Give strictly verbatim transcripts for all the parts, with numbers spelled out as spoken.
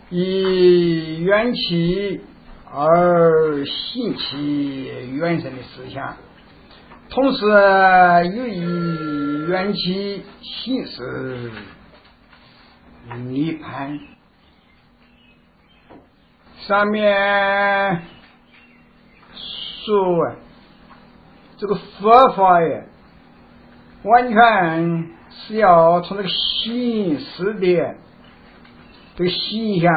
以缘起而性起缘生的思想，同时又以缘起性是涅槃。上面说啊，这个佛法呀，完全是要从这个形式的这个形象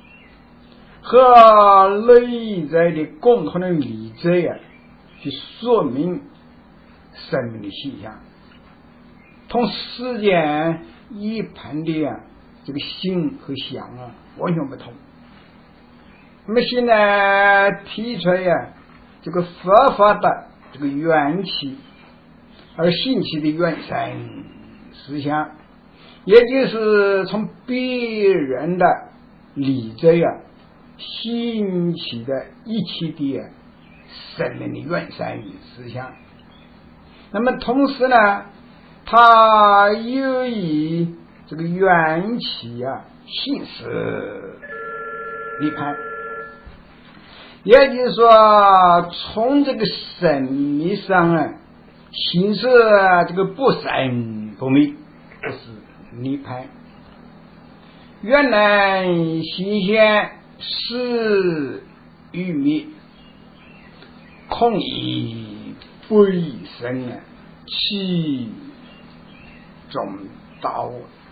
和内在的共同的理则呀，去说明生命的现象，同世间一般的呀这个心和想啊完全不同。那么现在提出呀这个佛法的这个缘起而兴起的缘生思想，也就是从别人的理则呀兴起的一切的生命的缘生思想。那么同时呢，它又以这个缘起啊性是涅槃，也就是说从这个生命上啊形式这个不生不灭，不是涅槃。原来新鲜是欲灭，空以不生啊，其中道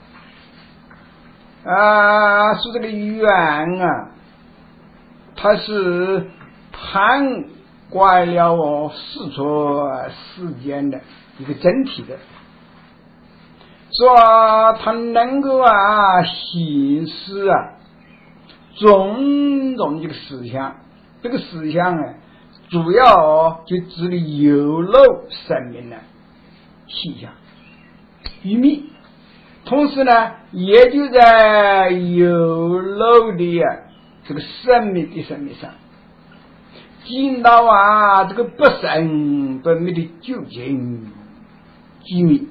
啊，是这个缘啊，它是涵盖了四处世间的一个整体的，说它能够啊显示啊种种这个思想，这个思想啊主要就指的有漏生命的现象与灭，同时呢也就在有漏的啊这个生命的生命上见到啊这个不生不灭的究竟机密，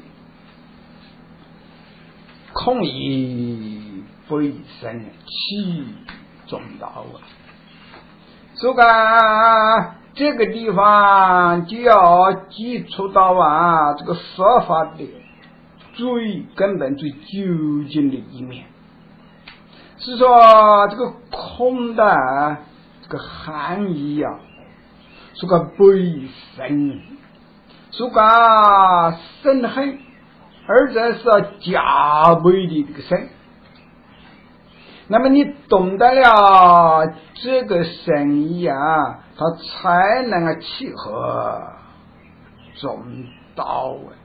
空以不生其中道啊。所以啊这个地方就要接触到啊这个佛法的最根本最究竟的一面，是说这个空的这个含义啊，是个悲深，是个深恨，而且是加倍的这个深。那么你懂得了这个深意啊，它才能够契合中道啊。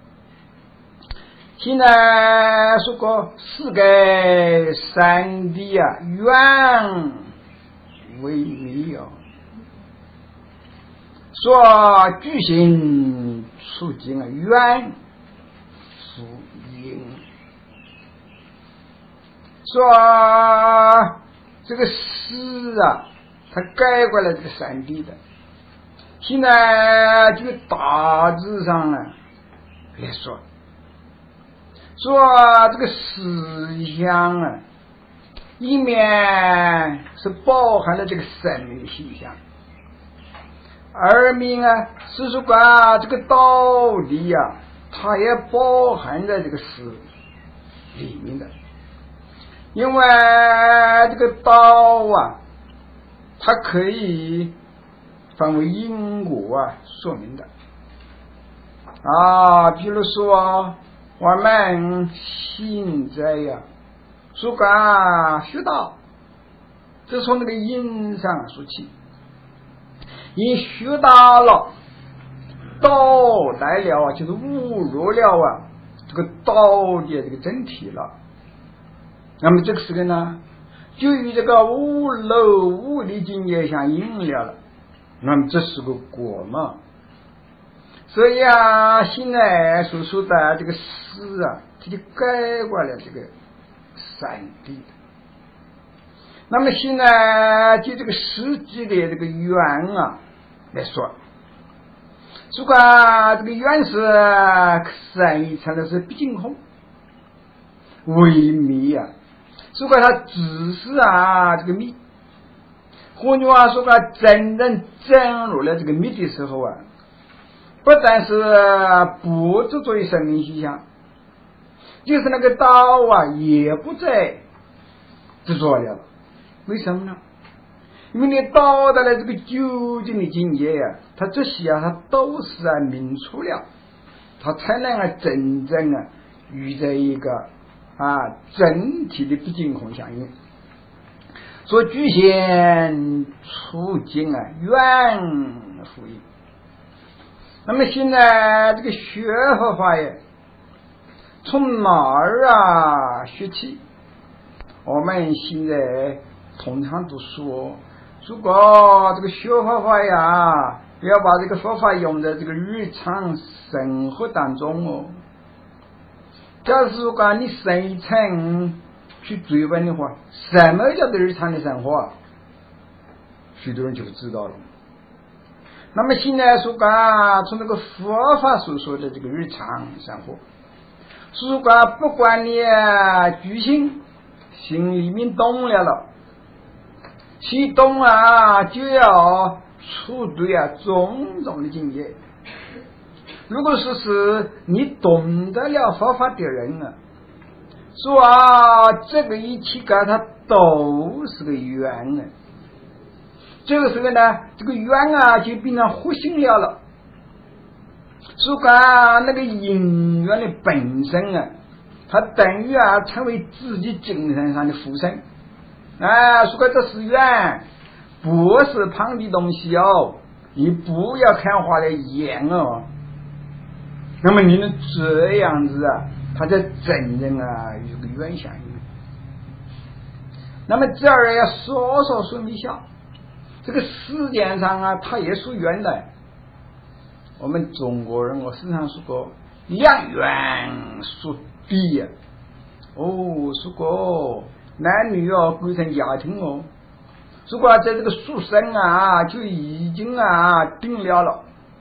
现在说过四个三谛啊，缘为灭啊，说具行处境啊，缘属因，说这个诗啊，它概括了这个三谛的。现在这个大致上啊来说，说这个思想啊，一面是包含了这个生命的现象，二面啊是说啊这个道理啊，它也包含在这个思里面的。因为这个道啊，它可以分为因果啊说明的啊，比如说我们现在呀说啊学道，这从那个因上说起，因学到了道来了就是误入了啊这个道的这个整体了，那么这个时候呢就与这个无漏无理境界相应了了，那么这是个果嘛。所以啊现在所说的这个诗啊，它就概括了这个三谛。那么现在就这个实际的这个缘啊来说，如果这个缘是善意成的是不净空为灭啊， 如果他只是啊这个密，换句话说啊，真正进入了这个密的时候啊，不但是不执着于生命现象，就是那个道啊也不再执着了。为什么呢？因为你到达了这个究竟的境界呀、啊，他这些啊，他都是啊明出了，他才能啊真正啊与这一个啊整体的不净空相应，所局限处境啊远复应。那么现在这个学佛法呀，从哪儿啊学起？我们现在通常都说，如果这个学佛法呀，要把这个佛法用在这个日常生活当中哦。假如说你深层去追问的话，什么叫做日常的生活？许多人就知道了。那么现在说啊，从这个佛法所说的这个日常生活，说啊，不管你居心心里面动了了，其动啊就要处对啊种种的境界。如果说是你懂得了佛法的人啊，说啊这个一切啊它都是个缘啊，这个时候呢，这个缘啊就变成活性了了。说啊那个因缘的本身啊，它等于啊成为自己精神上的附身。啊，说这是缘，不是旁的东西哦，你不要看花的眼哦。那么你能这样子啊，他才真正啊有个缘相应。那么这儿要说说说一下，这个世界上啊，它也属缘的。我们中国人我时常说过，两缘属地呀。哦，说过男女哦构成家庭哦，如果在这个出生啊就已经啊定了了。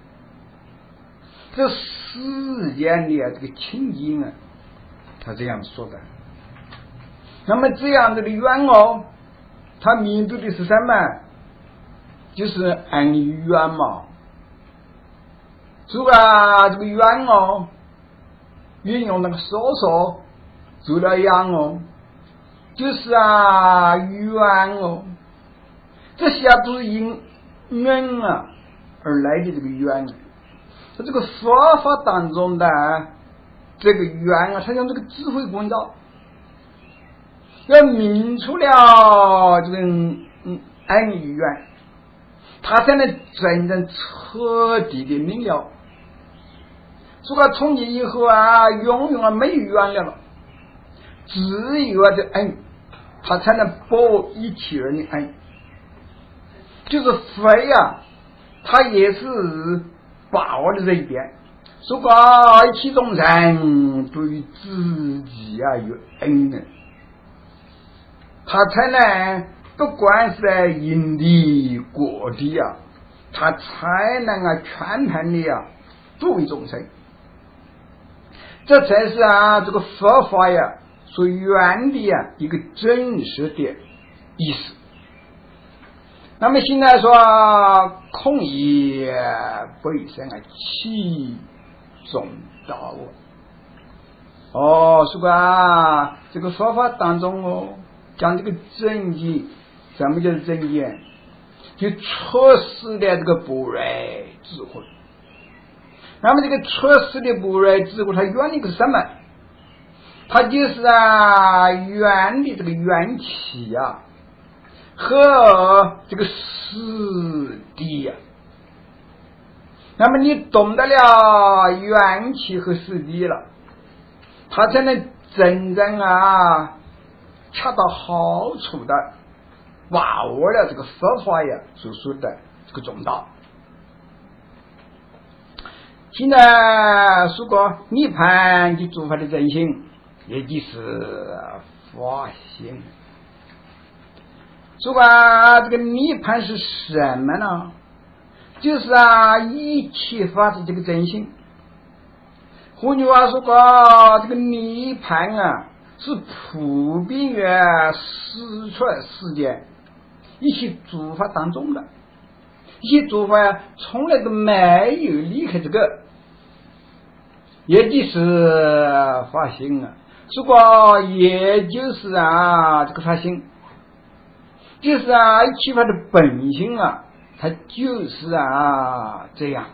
这世间的这个情境啊，他这样说的。那么这样子的缘哦，他面对的是什么？就是恩怨嘛。如果啊这个缘哦，运用那个说说做了样哦，就是啊缘哦，这些都是因恩啊而来的这个缘。在这个佛法当中的这个缘啊，它用这个智慧关照，要明出了这个嗯恩与缘，他才能真正彻底的明了。如果从今以后啊，永远啊没有缘了，只有这恩，他才能报一切人的恩。就是佛呀，他也是把握的这一点，如果一切众生对于自己啊有恩呢，他才能不管是在因地果地啊，他才能啊全盘的啊作为众生。这才是啊这个佛法呀所缘的啊一个真实的意思。那么现在说空也本身啊其中道哦，是吧？这个佛法当中哦，讲这个正见，什么叫正见？就出世的这个不然智慧。那么这个出世的不然智慧，它原理是什么？它就是啊原的这个缘起啊和这个实地呀。那么你懂得了缘起和实地了，他才能真正啊恰到好处的把握了这个佛法呀所说的这个中道。现在说过涅槃的诸法的真性，也就是法性。说吧，这个涅槃是什么呢？就是啊一切法是这个真性。换句话说过，这个涅槃啊是普遍于实出世间一些做法当中的，一些做法呀，从来都没有离开这个，也就是发心啊。如果也就是啊，这个发心，就是啊，一切法的本性啊，它就是啊这样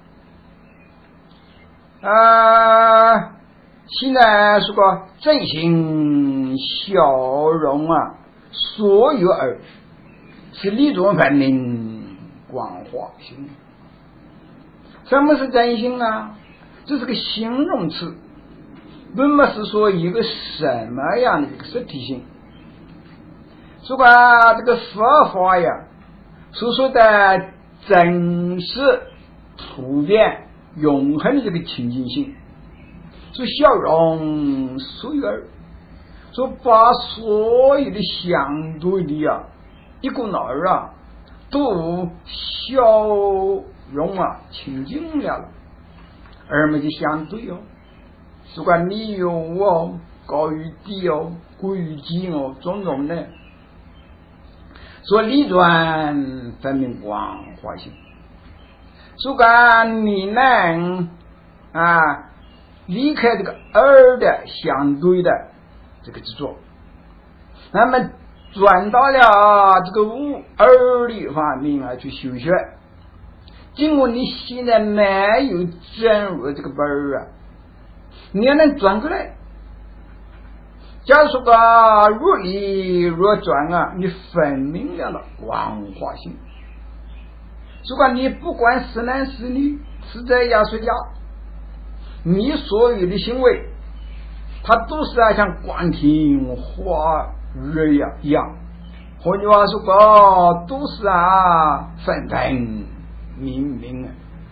啊。现在说个真心笑容啊，所有儿是理中分明光化心。什么是真心啊？这是个形容词，并不是说一个什么样的一个实体性。说个这个佛法呀，所说的真实普遍永恒的这个清净性，是笑容所有儿，说把所有的相对的啊一股脑儿啊都笑容啊清净了，而没就相对哦，不管你有哦高于低哦贵于低哦种种的，说理转分明光化性，说干你能啊离开这个二的相对的这个执着，那么转到了这个无二的方面啊去修学。经过你现在没有进入这个本儿啊，你要能转过来。假如说个若离若转啊，你分明了了光化性。如果你不管是男是女，是在家睡觉，你所有的行为，它都是啊像光天化日呀一样，换句话说个都是啊分分明明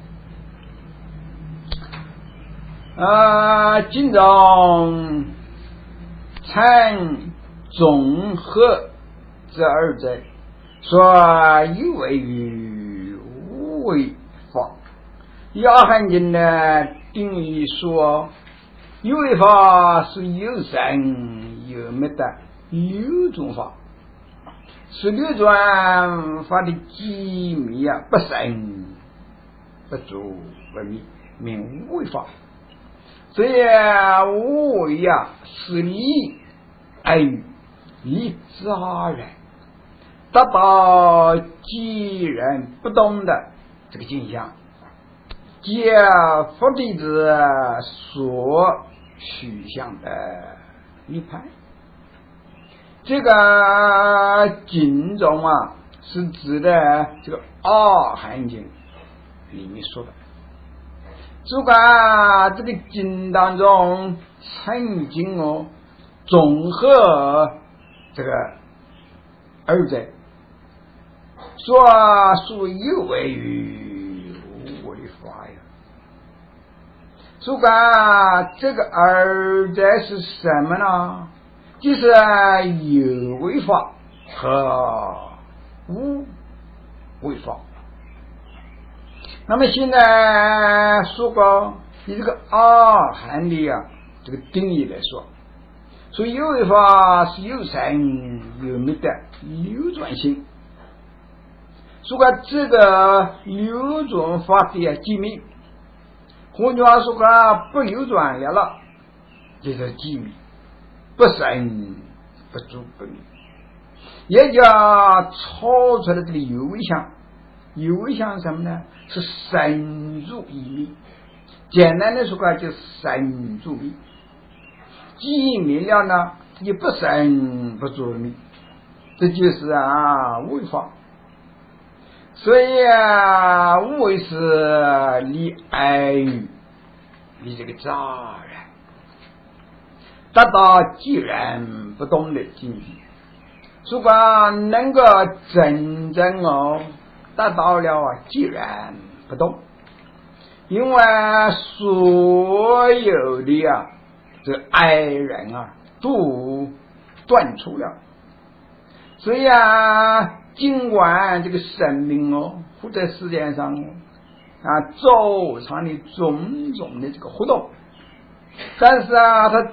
啊。啊，今中参总和这二者，说有为于无为法。亚汉经的定义说，有为法是有生有灭的六种法，是六转法的机密啊，不生不足不灭，名无为法。所以无为啊，是理爱语理自然，达到既然不动的这个境象，皆佛弟子所取向的涅槃。这个经中啊，是指的这个阿含经里面说的。如果这个经当中曾经哦综合这个二者，说属有为于无为法呀。如果这个二者是什么呢？就是有为法和无为法。那么现在说过以这个阿含的啊这个定义来说，所以有为法是有生有灭的流转性。说过这个流转法的机密，换句话说过不流转了了，就是机密，不生不足不灭，也叫超出了这个有为相。有为相什么呢？是深入一密，简单的说话就是深入密。机密了呢，也不深不足密，这就是啊无为法。所以啊，无为是离爱语离这个杂然，达到寂然不动的境界。如果能够真正哦达到了啊寂然不动，因为所有的啊这爱人啊都断除了。所以啊，尽管这个生命哦活在世界上哦啊走上的种种的这个活动，但是啊它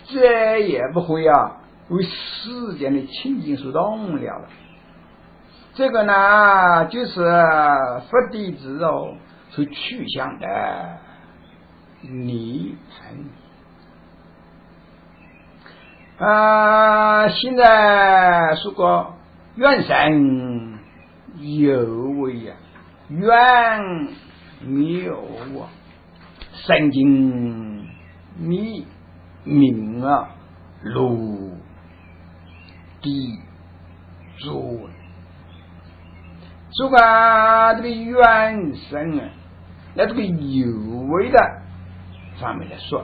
再也不会啊为世间的情景所动了了。这个呢，就是佛弟子哦所去向的涅槃。啊，现在说过愿神有为呀、啊，愿妙啊，神经密明啊，如地作。说个这个愿神啊，那这个有为的方面来说，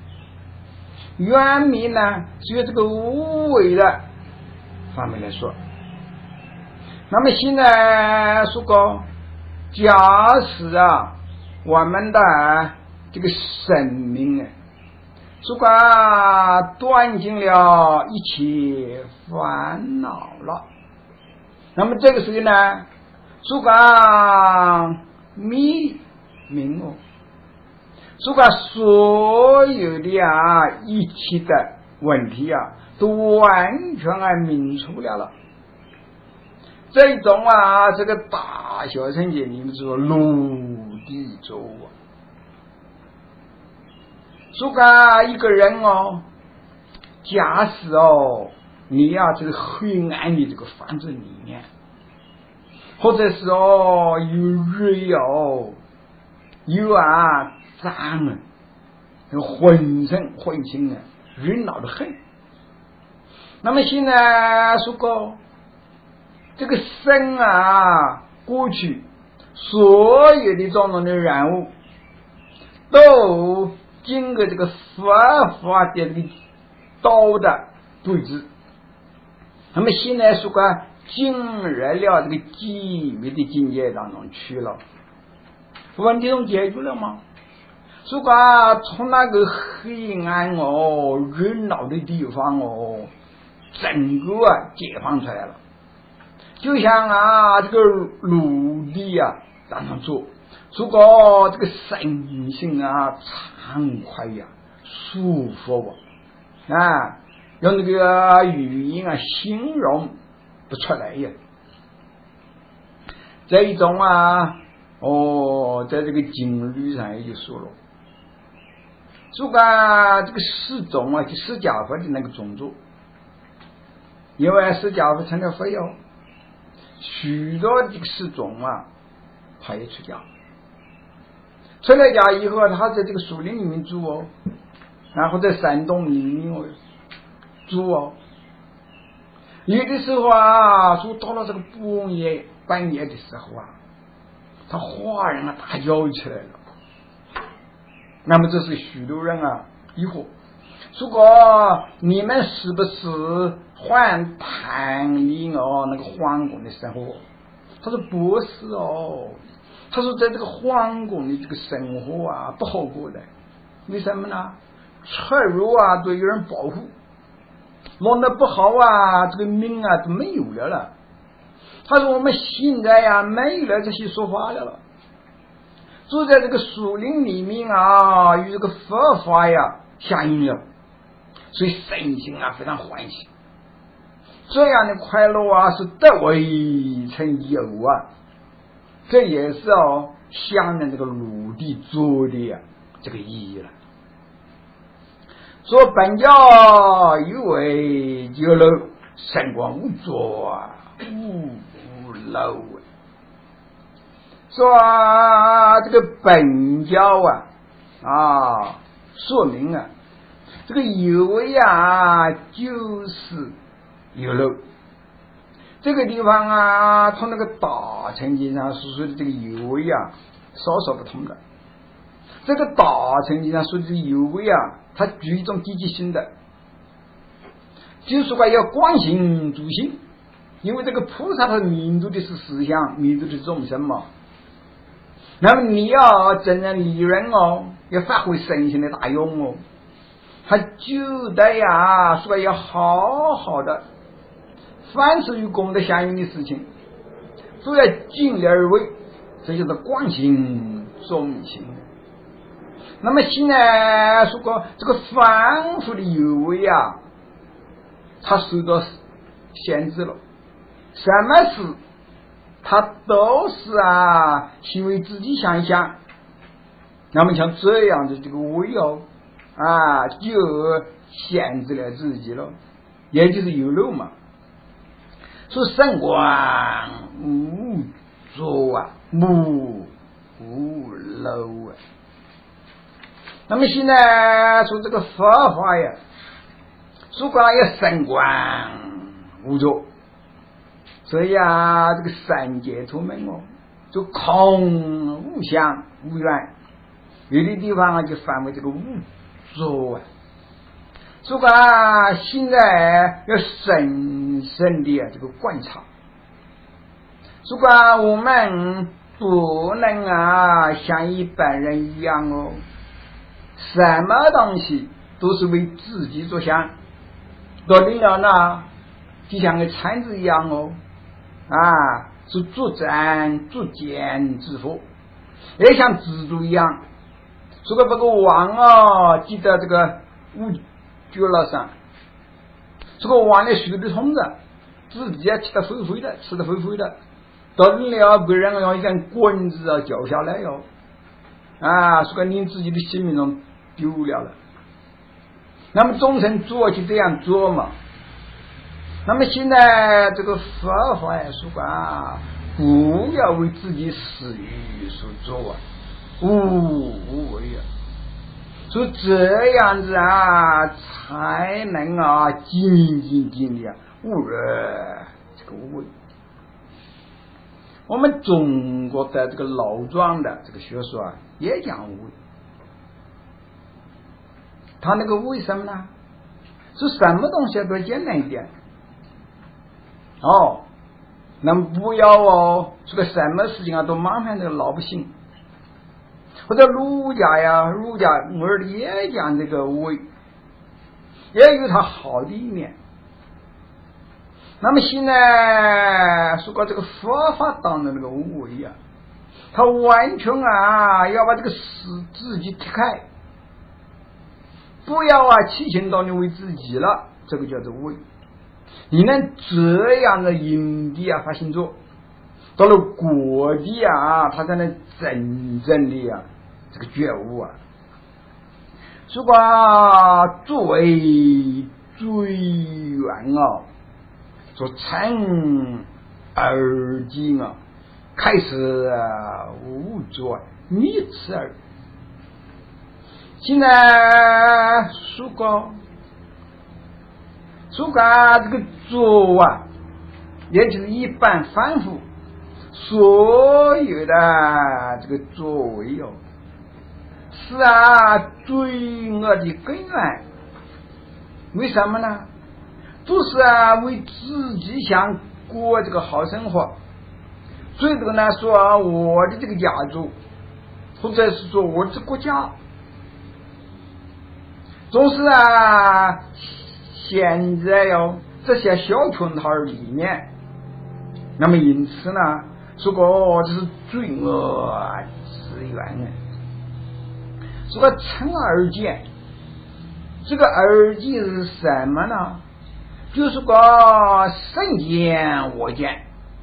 愿明呢是由这个无为的方面来说。那么现在说过，假使啊我们的这个生命啊，说过断尽了一切烦恼了，那么这个时候呢，说过灭明哦，说过所有的啊一切的问题啊，都完全啊明出来了。这种啊，这个大小乘界里面说陆地走啊，说个一个人哦，假使哦，你要这个黑暗的这个房子里面，或者是哦有热哦，有啊脏啊，浑身浑身啊热闹的很。那么现在说过。这个生啊，过去所有的种种的人物，都经过这个佛法的这个道的对治。那么现在说个进入了这个机密的境界当中去了，问题中解决了吗？说个从那个黑暗哦热闹的地方哦，整个啊解放出来了。就像啊这个陆地啊当中做，如果这个身心啊畅快呀、啊、舒服啊，啊用那个语言啊形容不出来呀。这一种啊哦，在这个经律上也就说了，如果这个释种啊，就释迦佛的那个种族，因为释迦佛成了佛哟。许多这个释种啊，他也出家，出了家以后，他在这个树林里面住哦，然后在山洞里面哦住哦。有的时候啊，说到了这个半夜半夜的时候啊，他哗然啊大叫起来了。那么这是许多人啊疑惑，如果你们是不是换唐里哦那个皇宫的生活？他说不是哦，他说在这个皇宫的这个生活啊不好过的，为什么呢？出入啊都有人保护，弄得不好啊这个命啊都没有了了。他说我们现在呀、啊、没有了这些说法了了，住在这个树林里面啊，与这个佛法呀相应了，所以身心啊非常欢喜。这样的快乐啊是得为成有啊，这也是哦相应这个陆地做的呀、啊、这个意义了。说本教有为九楼，圣光无作啊无漏啊。说、啊、这个本教啊啊说明啊这个有为啊就是有漏。这个地方啊同那个大乘经上所说的这个有为啊稍稍不同的。这个大乘经上说的这个有为啊，它具一种积极性的，就是说要观行助行，因为这个菩萨他弥度的是思想，弥度的是众生嘛。那么你要真正利人哦，要发挥身心的大用哦，他就得呀说要好好的，凡是与功德相应的事情都要尽力而为，这就是观行众行。 那么现在说过这个反复的有为啊，他受到限制了，什么事他都是啊，先为自己想一想。那么像这样的这个为哦啊，就限制了自己了，也就是有漏嘛。说圣光无作啊，无无漏啊。那么现在说这个佛法呀，说光要圣光无作，所以啊，这个三界出门哦，就空无相无缘，有的地方啊就翻为这个无作啊。所以啊，现在要深深的啊这个观察。所以啊，我们不能啊像一般人一样哦，什么东西都是为自己着想，到底了呢，就像个铲子一样哦，啊，是逐渐逐渐致富，也像蜘蛛一样。所以这个网哦，记得这个五角了上，这个网里水的虫子，自己也吃得灰灰的，吃得灰灰的，到底了别人用一根棍子啊绞下来哟，啊，所以你自己的性命中丢了了。那么众生做就这样做嘛。那么现在这个佛法也说啊，不要为自己私欲所做啊，无无为啊。所以这样子啊，才能啊精进精进啊，无人这个无为。我们中国的这个老庄的这个学说啊，也讲无为。他那个为什么呢？是什么东西都简单一点哦，那么不要哦，这个什么事情啊都麻烦这个老百姓。或者儒家呀，儒家我儿也讲这个为，也有它好的一面。那么现在说过这个佛法当中那个无为啊，他完全啊要把这个事自己踢开，不要啊提醒到你为自己了，这个叫做为。你能这样的因地啊发心做，到了果地啊，他才能真正的啊这个觉悟啊。如果作为最远啊，说趁而今啊，开始啊无作密此耳。现在如果如果这个作啊，也就是一般反复所有的这个作为哦，是啊罪恶的根源。为什么呢？都是啊为自己想过这个好生活，最多呢说啊我的这个家族，或者是说我的国家，总是啊现在哟这些小圈套里面，那么因此呢说过这是罪恶之源呢。这个称而见，这个而见是什么呢？就是个圣见我见，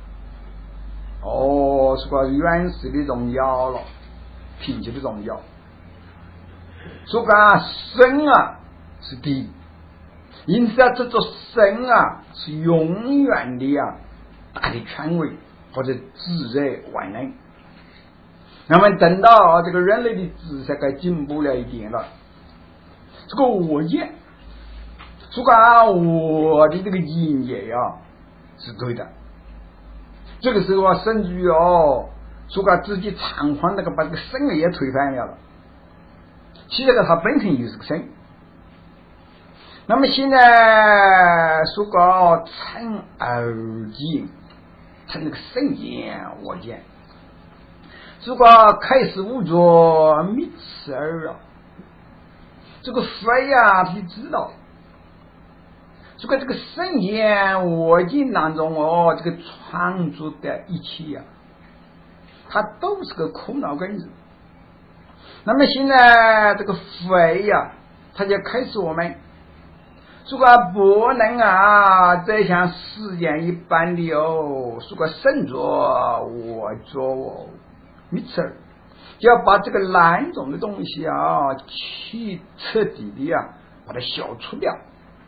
哦，是个原始的荣耀了，品质的荣耀。说个神啊是第一，因此啊这座神啊是永远的啊大的权威或者自在万能。那么等到这个人类的知识该进步了一点了，这个我见，说个我的这个境界呀、啊、是对的。这个时候啊，甚至于哦，说个自己偿还那个把这个神也推翻了了。其实他本身就是个神。那么现在说个称而见，称那个圣见我见。如果开始无作密此耳啊，这个佛呀他就知道，这个这个圣言我见当中哦，这个创作的一切呀、啊，它都是个苦恼根子。 那么现在这个肺呀，它就开始我们如果不能啊再像时间一般的哦，如果身着我做哦，没错，就要把这个烂种的东西啊，去彻底的啊把它消除掉。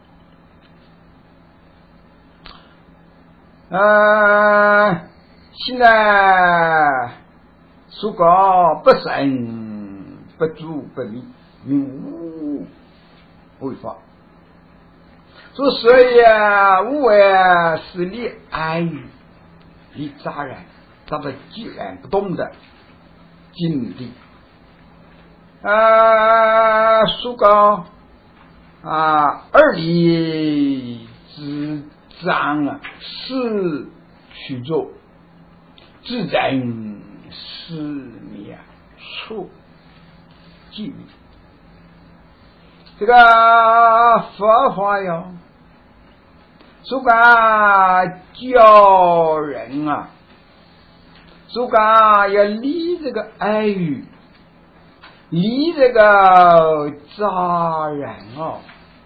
呃，现在如果不慎不足不明，名无违法。所以啊，无为是你安于你杂然，咱们既然不懂得经历啊，说高啊，二理之章啊，是去做自然是灭处记这个佛法哟。如果教人啊，如果要离这个爱语，离这个杂然哦，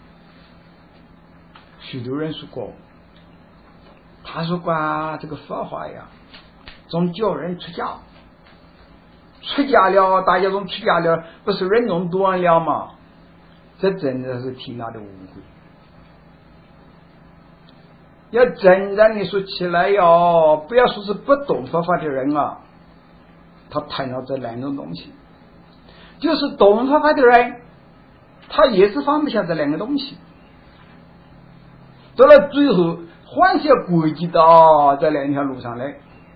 许多人说过，他说过这个佛法呀，总教人出家，出家了，大家都出家了，不是人中断了吗？这真的是挺大的误会。要真正的说起来哟，不要说是不懂佛法的人啊，他谈到这两种东西，就是懂佛法的人，他也是放不下这两个东西，到了最后还是要归结到这两条路上来。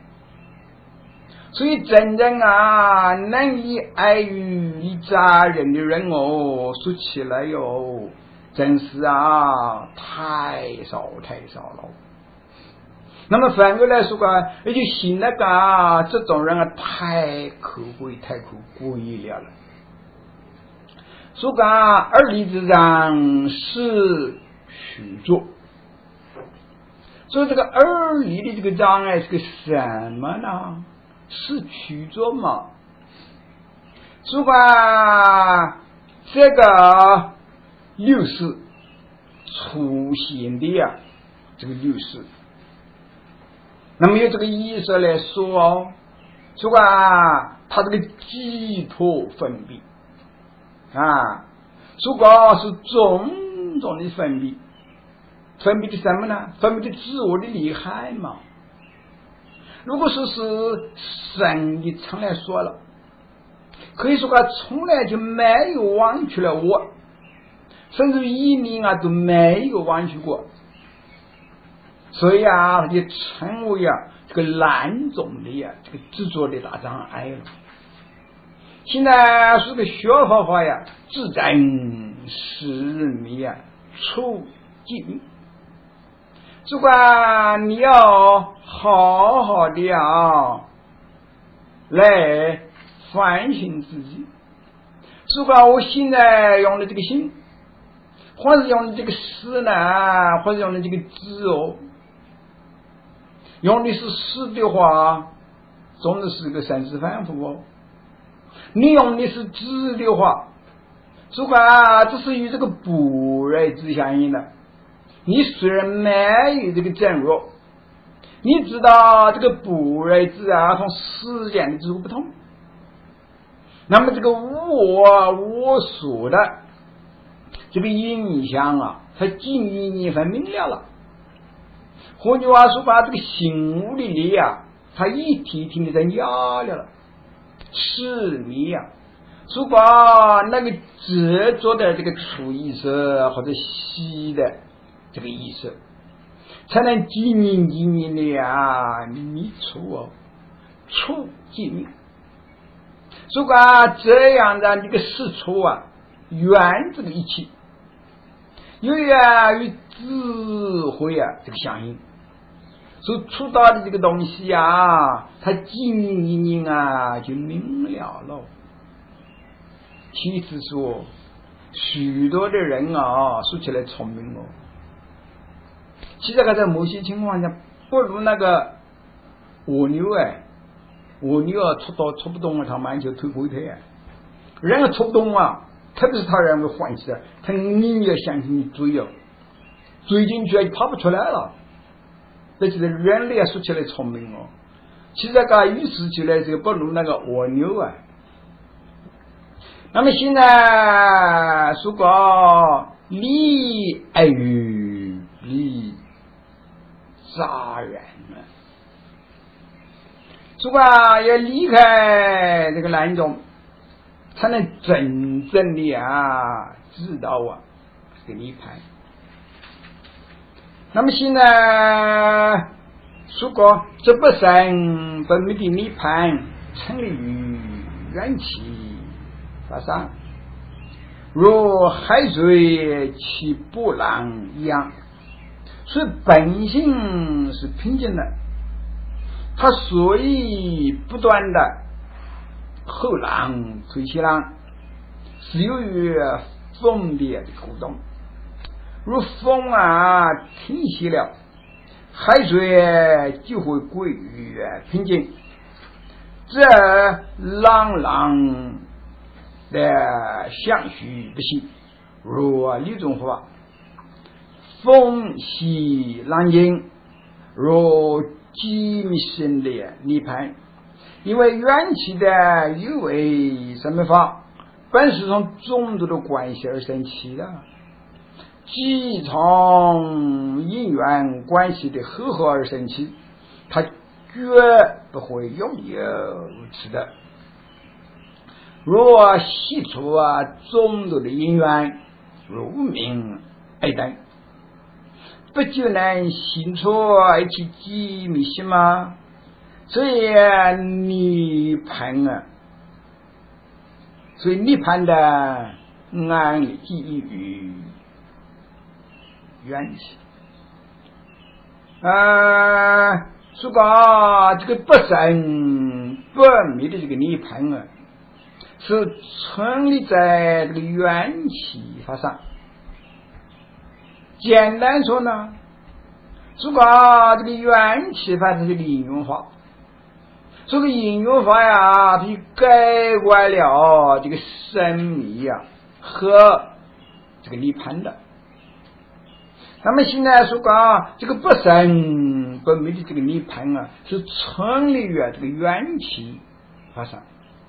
所以真正啊能以爱与杂人的人哦，说起来哟，真是啊太少太少了。那么反过来说啊，也就显得啊这种人啊太可贵太可贵了了。说啊二理之章是虚作，所以这个二理的这个障碍是个什么呢？是虚作嘛？说啊这个六识出现的呀、啊，这个六识，那么有这个意识来说哦，说啊它这个寄托分别啊，如果是种种的分别，分别的什么呢？分别的自我的厉害嘛。如果说是神的常来说了，可以说他从来就没有忘去了我，甚至一命啊都没有忘记过，所以啊他就成为啊这个难种的呀、啊、这个执着的大障碍了。现在是个学佛法呀，自真实灭啊，处境。如果你要好好的啊来反省自己，如果我现在用的这个心，或者用的这个思呢，或者用的这个知哦，用的是思的话，总的是个三世反复哦。你用的是知的话，如果这是与这个不来之相应的，你虽然没有这个正入，你知道这个不来之啊同时间的之不同，那么这个我我所的这个影响啊，它经于你分明了了。换句话说，把这个醒悟的力啊，它一体一体的在压了了。痴迷啊，如果那个执着的这个处意识或者习的这个意识，才能经营经营的啊迷处哦，处经营。如果这样的这个事处啊，缘这个一起，由于啊与智慧啊这个相应。所出道的这个东西啊，它经营经营啊就明了了。其实说许多的人啊说起来聪明哦，其实在某些情况下不如那个蜗牛哎，蜗牛啊出到出不动了，它蛮就推回腿啊。 人要冲动啊，特别是他认为欢喜的，他你也相信你追哦，追进去就跑不出来了。这就是人类说起来聪明哦，其实这个与时俱来就不如那个蜗牛啊。那么现在说过离爱于离杂人了，说过要离开这个男众，才能真正的啊知道啊这个涅槃。那么现在说过这不生不灭的涅槃成立于缘起法上，如海水起波浪一样，所以本性是平静的，它所以不断的后浪推起浪，是由于风的鼓动。如风啊停息了，海水就会归于平静，这浪浪的相续不息。如李宗华风息浪静，如寂灭生的涅槃。因为缘起的有为生灭法本是从种种的关系而生起的，即从因缘关系的合合而生起，它绝不会拥有此的。若细除啊种种的因缘，如明爱等，不就能行出一起机密性吗？所以涅槃啊，所以涅槃的安立基于缘起。啊，说个这个不生不灭的这个涅槃啊，是存立在这个缘起法上。简单说呢，说个这个缘起法是这个应用法，这个应用法呀，它就改观了这个生灭呀和这个涅槃的。那么现在说个这个不生不灭的这个涅槃啊，是存立于这个缘起法上。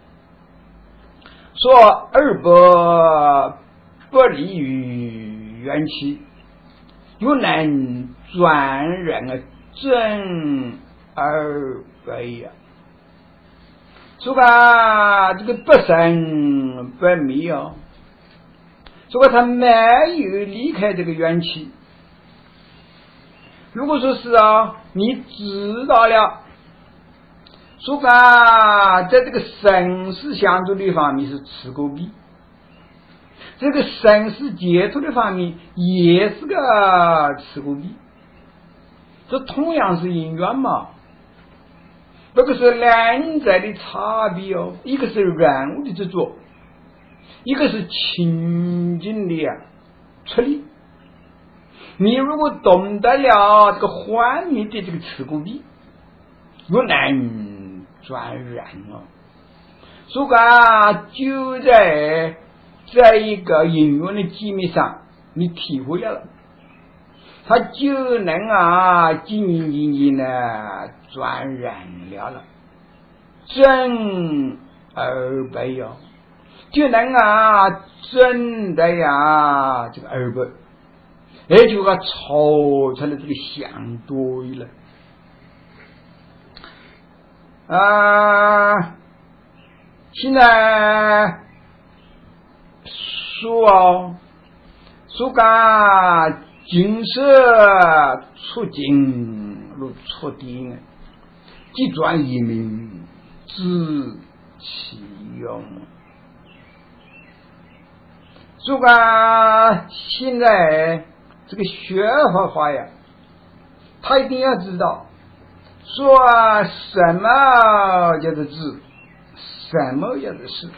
说二不不离于缘起，又能转人啊正而为呀。说个这个不生不灭哦，说个他没有离开这个缘起。如果说是啊，你知道了，说个在这个生死相处的方面是持狗逼，这个生死解脱的方面也是个持狗逼，这同样是因缘嘛。这个是两者的差别哦，一个是人物的执着，一个是清净的呀出离。你如果懂得了这个幻灭的这个持股比，又能转然哦。所以啊，就在在一个应用的机密上，你体会了，他就能啊，静静静静的转然了了，真而不哟，就能啊，真的呀，这个而不。也就个超出来这个相对了啊！现在说哦，说个景色出境如出定，即转一名知其用。说个现在。这个学佛法呀，他一定要知道，说什么叫做知，什么叫做事。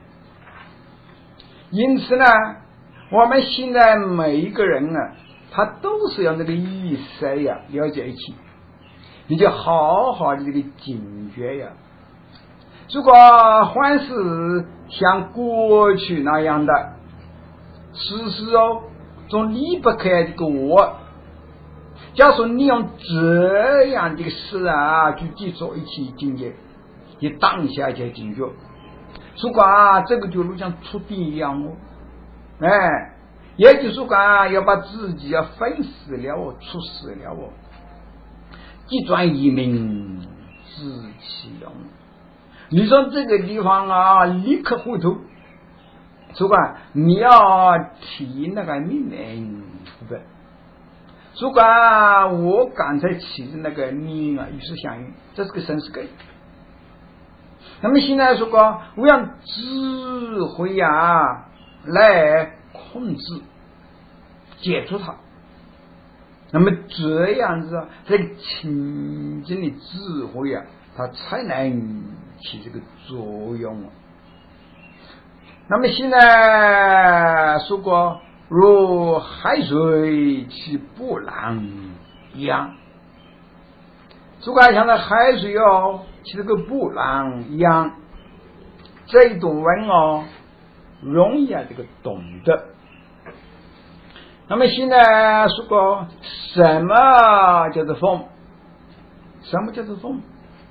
因此呢，我们现在每一个人啊，他都是要那个意识呀了解一起，你就好好的这个警觉呀。 如果还是像过去那样的，时时哦总离不开这个我。假如说你用这样的事啊去记住一起境界，你当下就警觉。如果啊这个就如像触地一样哦，哎，也就是说啊要把自己要分死了哦，出死了哦，即转一命自其用。你说这个地方啊立刻回头，主管你要提那个命令不对，主管我刚才提的那个命啊与时相应，这是个生死根。那么现在说过我让智慧啊来控制解除它，那么这样子啊这个清净的智慧啊它才能起这个作用。那么现在说过如海水起波浪一样，如果像那海水哦起这个波浪一样，这一种文哦容易啊这个懂得。那么现在说过什么叫做风？什么叫做风？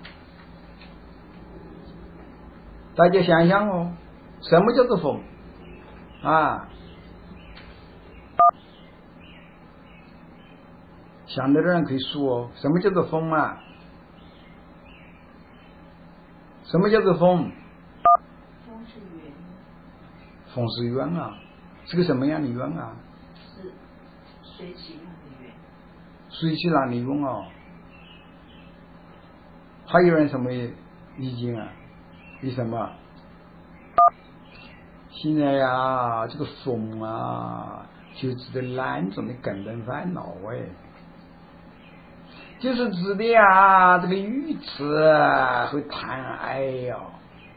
大家想想哦，什么叫做风啊？想的人可以说哦，什么叫做风啊？什么叫做风？ 风是圆。 风是圆啊，是个什么样的圆啊？ 是水起浪的圆。 水起浪的圆哦。还有人什么意见啊？为什么？现在呀，这个风啊，就指的两种的根本烦恼哎，就是指的啊，这个愚痴和贪爱哟、哦。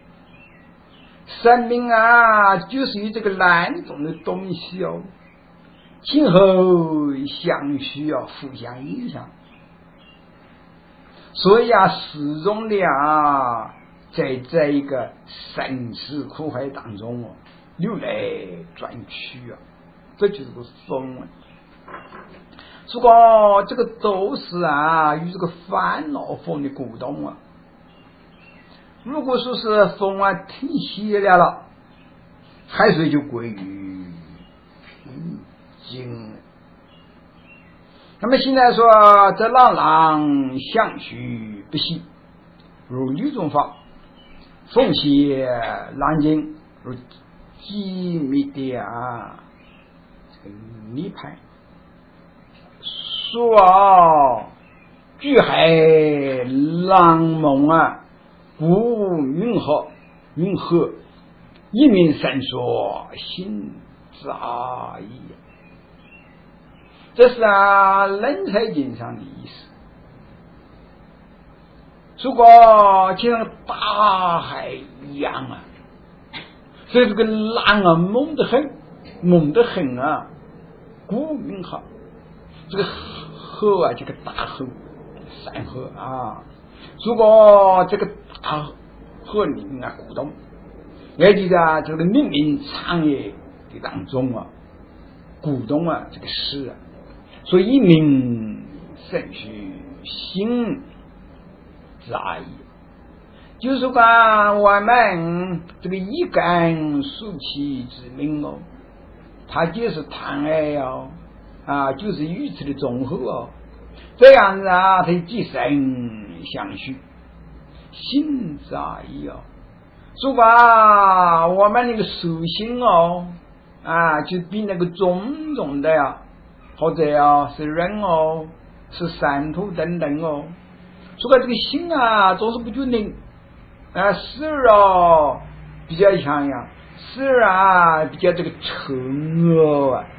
生命啊，就是有这个两种的东西哦，今后相续哦，互相影响。所以啊，始终的啊，在这一个生死苦海当中哦，流来转去啊，这就是个风啊。如果这个都是啊与这个烦恼风的鼓动啊，如果说是风啊停歇了了，海水就归于平静。那么现在说这朗朗相续不息，如吕宗法风歇浪静，如机密的啊这个泥盘说啊巨海浪猛啊不云河云河一鸣闪烁心杂意，这是啊人才经上的意思。如果就像大海一样啊，所以这个浪啊猛得很，猛得很啊，古云河这个河啊这个大河山河啊，如果这个大河里面啊鼓动，也就是啊这个冥冥长夜的当中啊鼓动啊这个事啊，所以一鸣甚续心杂意，就是说我们这个一根竖起之命哦，它就是贪爱哦啊，就是愚痴的综合哦，这样子啊，它即生相续心杂意哦。说吧，我们那个属性哦啊，就比那个种种的呀，或者呀是人哦，是山土等等哦。说吧，这个心啊总是不决定啊，事哦比较像呀，事啊比较这个沉哦啊，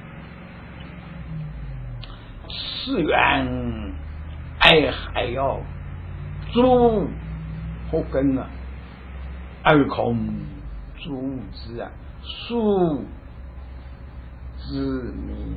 事缘爱害哟，诸后根啊。二空诸之啊，数之名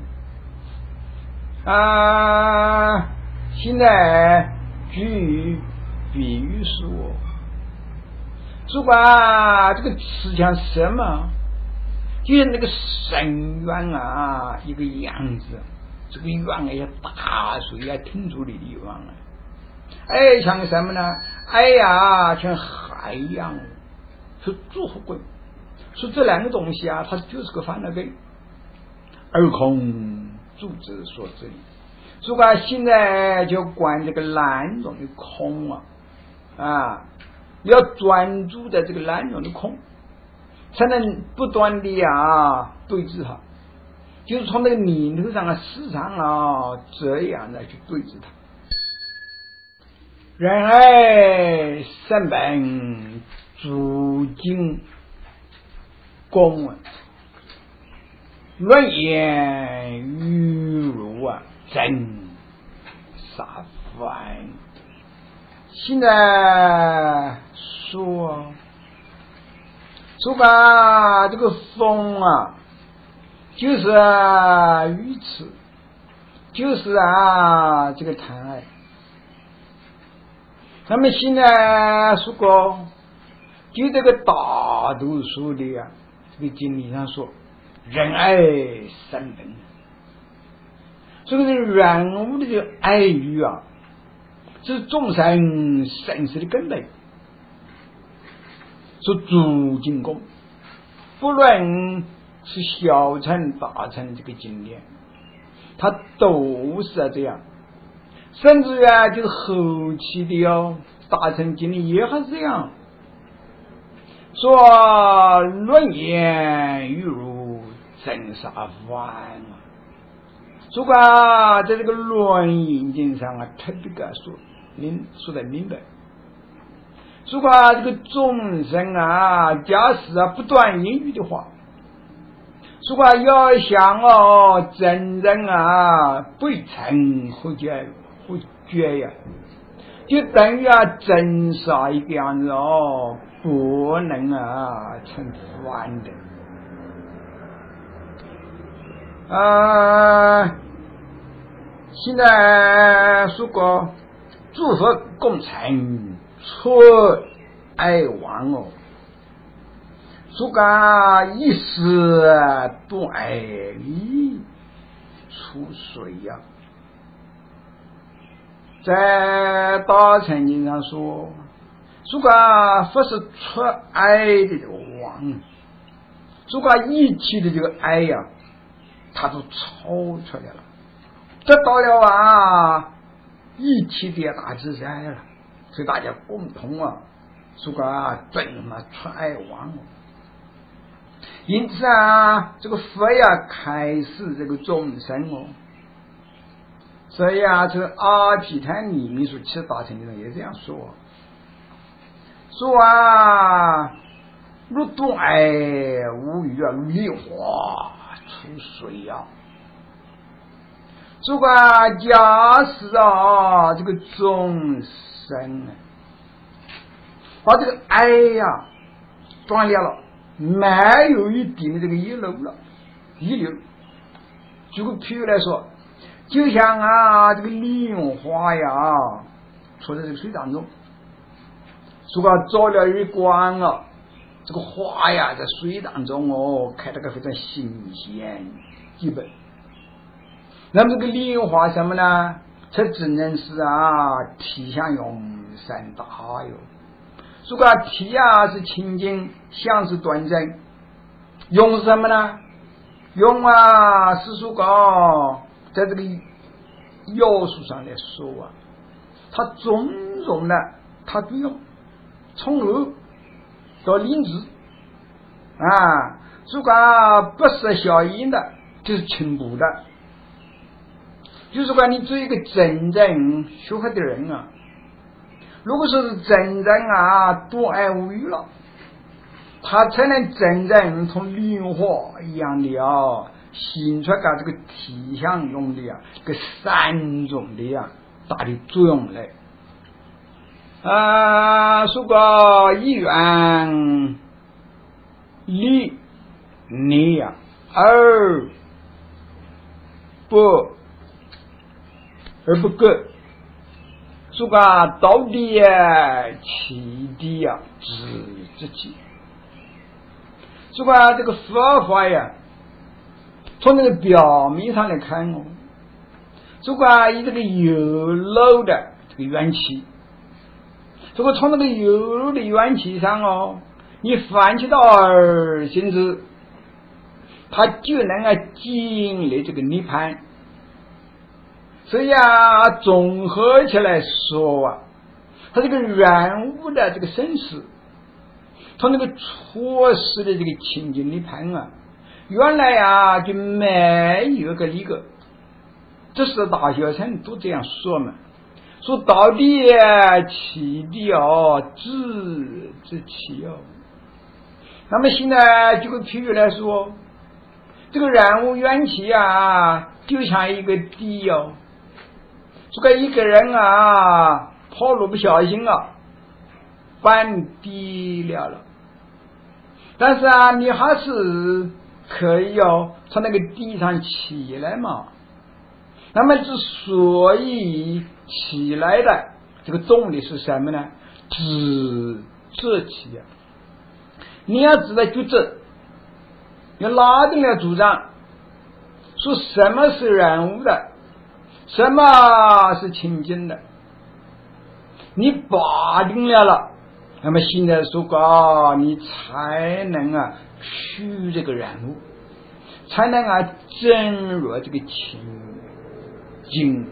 啊。现在据比喻说， 主管这个词讲什么？就像那个深渊啊，一个样子，这个渊哎呀，大水啊，停住的地方啊。哎，像什么呢？哎呀，像海洋，是诸佛鬼。说这两个东西啊，它就是个烦恼根。而空住之所知理。如果现在就观这个蓝种的空啊，啊，要专注在这个蓝种的空，才能不断的啊对治它，就是从那个念头上啊、思想啊这样来去对治它。人爱三本诸经公啊，论言语如啊，真杀凡。现在说，说吧，这个风啊，就是啊愚痴，就是啊这个贪爱。那么现在说过，就这个大多数的啊，这个经理上说，人爱三本。这个人物的这个爱欲啊，是众生生死的根本。说诸经公，不论是小乘大乘这个经典，它都是这样。甚至啊，就是后期的哦，大乘经典也还是这样。说论言语如真杀凡啊。如果在这个论言经上啊，特别的说明说得明白。如果这个众生啊，假使啊不断言语的话，如果要想哦，真正啊被成或者或觉呀，就等于啊真杀一个样子哦，不能啊成凡的。啊，现在说过诸佛共成出爱王哦，说个一时不爱力出水呀、啊。在大乘经上说，说个不是出爱的这个王，说个一切的这个爱呀、啊，它都超出来了，得到了啊一切的大自在了，所以大家共同啊，说个真嘛出爱王。因此啊，这个佛呀开示这个众生哦。所以啊，这个阿毗昙里面所七大乘经上也这样说，说啊，如动爱无语啊，如莲花出水啊。如果假使啊，这个众生啊，把这个爱呀、啊、断裂了，没有一点的这个遗漏了，遗留。举个譬如来说。就像啊，这个莲花呀，出在这个水当中，如果照了一光啊，这个花呀在水当中哦，开了个非常新鲜基本。那么这个莲花什么呢？它只能是啊，体相用三大哟。如果体啊是清净，相是端正，用是什么呢？用啊是说个。在这个要素上来说啊，它种种的它都用，从而到灵智啊，如果不是小因的，就是轻薄的。就是说你做一个真正学会的人啊，如果说是真正啊多爱无语了，他才能真正从莲花一样的啊。显出个这个体相用的啊，这个三种的啊大的作用来啊，说个一元力力啊，而不而不割说个道地气地呀，知之气。说个这个佛法呀，从那个表面上来看哦，说个以这个有漏的这个元气，如果从那个有漏的元气上哦，你泛起到二心子，它就能啊经历这个涅槃。所以啊，综合起来说啊，它这个人物的这个生死，从那个初始的这个情景涅槃啊，原来啊就没有个理个，这是大学生都这样说嘛，说道地气地哦，知之气哦。那么现在这个譬喻来说，这个人物元气啊，就像一个地哦。这个一个人啊，跑路不小心啊，翻地了了。但是啊，你还是可以哦，从那个地上起来嘛。那么之所以起来的这个动力是什么呢？知之气啊。你要知道就这，你拉定了主张，说什么是人物的，什么是清净的，你把定了了，那么现在说过，你才能啊取这个人物，才能啊进入这个清净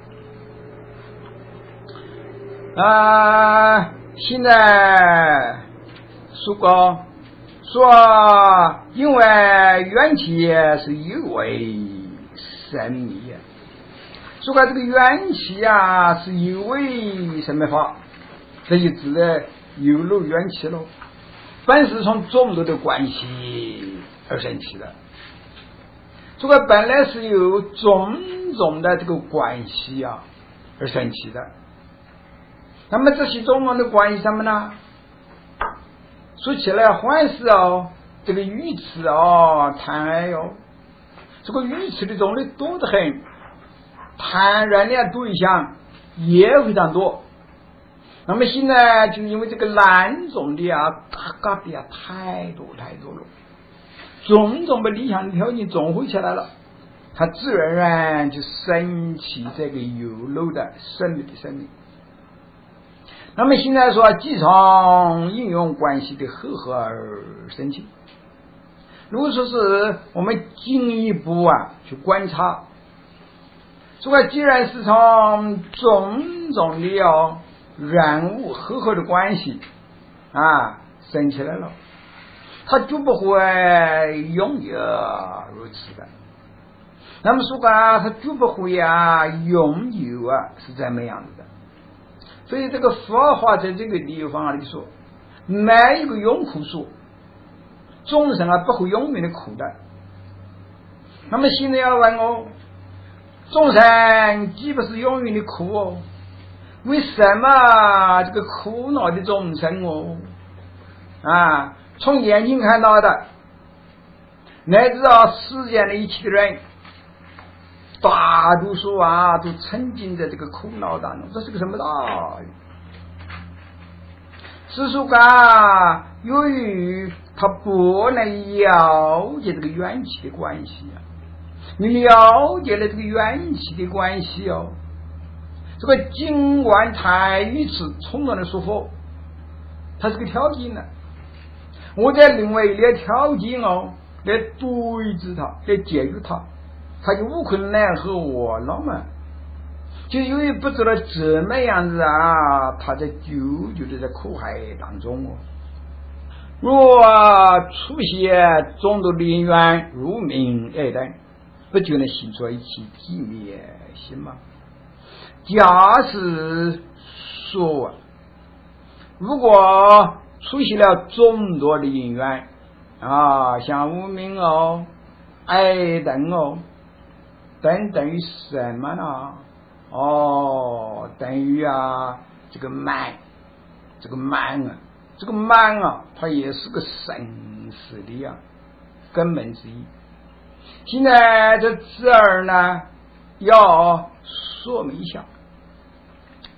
啊。现在说过说，因为元气是有为神秘啊。说个这个元气啊是有为什么法，这就指的有漏元气喽，本是从种种的关系而生起的。这个本来是有种种的这个关系啊而生起的。那么这些种种的关系什么呢？说起来还是哦，这个语词哦谈爱哦，这个语词的种类多得很，谈人的对象也非常多。那么现在就因为这个蓝种的啊大嘎比啊太多太多了，种种的理想条件总汇起来了，它自然而然就升起这个有漏的生命的生命。那么现在说既从应用关系的合合而生起。如果说是我们进一步啊去观察，这个既然是从种种的哦人物合合的关系啊生起来了，它就不会永远如此的。那么说啊，它就不会啊永久啊是怎么样子的。所以这个佛法在这个地方啊就说，没一个永苦说，众生啊不会永远的苦的。那么现在要问哦，众生既不是永远的苦哦，为什么这个苦恼的众生哦啊，从眼睛看到的，乃至到世间的一切的人，大多数啊都沉浸在这个苦恼当中，这是个什么道理？是说啊，由于他不能了解这个缘起的关系啊，你了解了这个缘起的关系哦，这个尽管他于此从容的说法，它是个条件呢。我在另外一个条件哦，来对治它，来解决它，他就无可奈何我了嘛。就由于不知道怎么样子啊，他在久久的在苦海当中哦。若出现众多的因缘如明爱灯，不就能显出一起寂灭心吗？假使说，如果出现了众多的因缘啊，像无明哦、爱灯哦，灯等于什么呢？哦，等于啊这个慢，这个慢啊，这个慢啊，它也是个生死的啊根本之一。现在这这儿呢，要说明一下，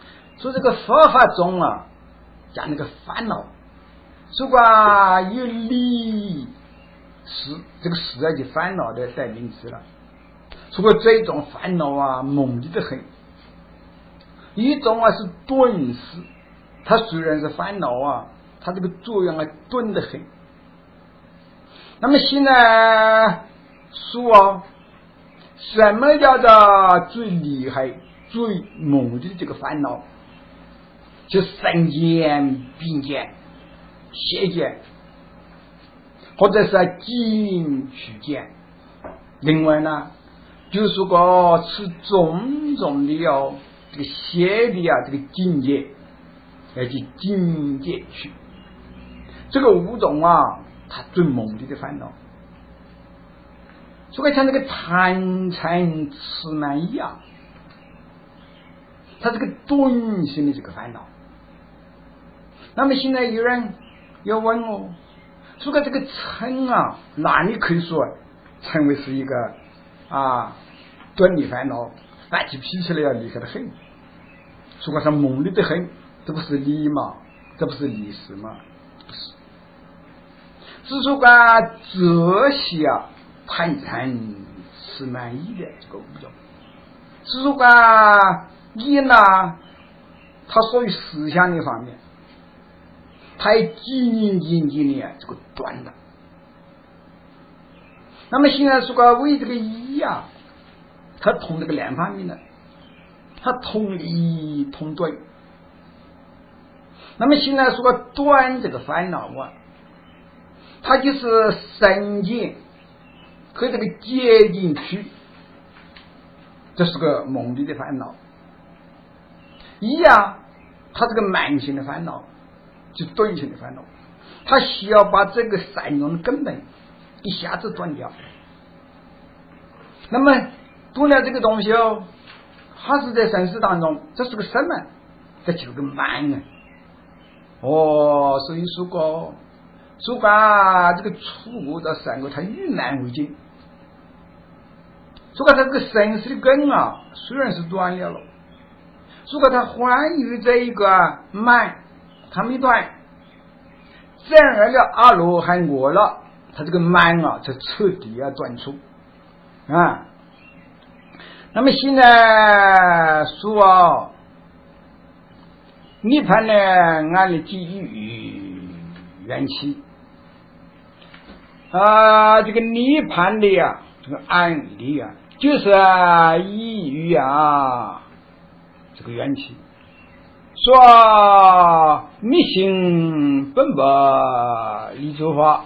说这个佛法中啊，讲那个烦恼，如果有理是这个是啊，就烦恼的代名词了。如果这种烦恼啊，猛烈的很；一种啊是钝实，它虽然是烦恼啊，它这个作用啊钝得很。那么现在说啊，什么叫做最厉害、最猛烈的这个烦恼？就身见、并见、邪见，或者是近取见。另外呢，就是说是种种的哦，这个邪的啊，这个境界，而且境界去，这个五种啊，它最猛烈的烦恼。所以像这个贪嗔痴慢疑啊，它这个钝性的这个烦恼。那么现在有人要问我，如果这个嗔啊，那你可以说称为是一个啊钝的烦恼，发起脾气来要厉害的很，如果是猛烈的很，这不是理吗？这不是理事吗？不是，是说个这些啊贪嗔痴慢疑的这个五种，是说个疑呢，它属于思想的方面，它也紧紧紧紧的这个断的。那么现在说个为这个疑啊，它通这个两方面的，它通理通对。那么现在说个断这个烦恼啊，它就是身见和这个接进去，这是个猛烈的烦恼。疑啊，它这个慢性的烦恼，就钝性的烦恼，它需要把这个三种的根本一下子断掉。那么断了这个东西哦，它是在生死当中，这是个什么？这就是个慢啊。哦，所以说过，说把这个出国的三个，它以慢为经。说把这个生死的根啊，虽然是断了了，如果它还有这一个慢，它没断，自然而了阿罗汉果了，它这个慢啊，就彻底啊断除啊。那么现在说啊，涅槃呢，按理基于元气啊，这个涅槃的啊，这个案例啊，就是啊，依于啊这个元气。说密心本不离诸法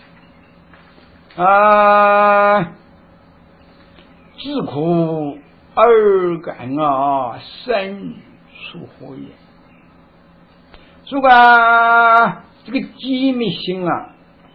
啊，自苦而感啊，身处火焰。如果这个机密心啊，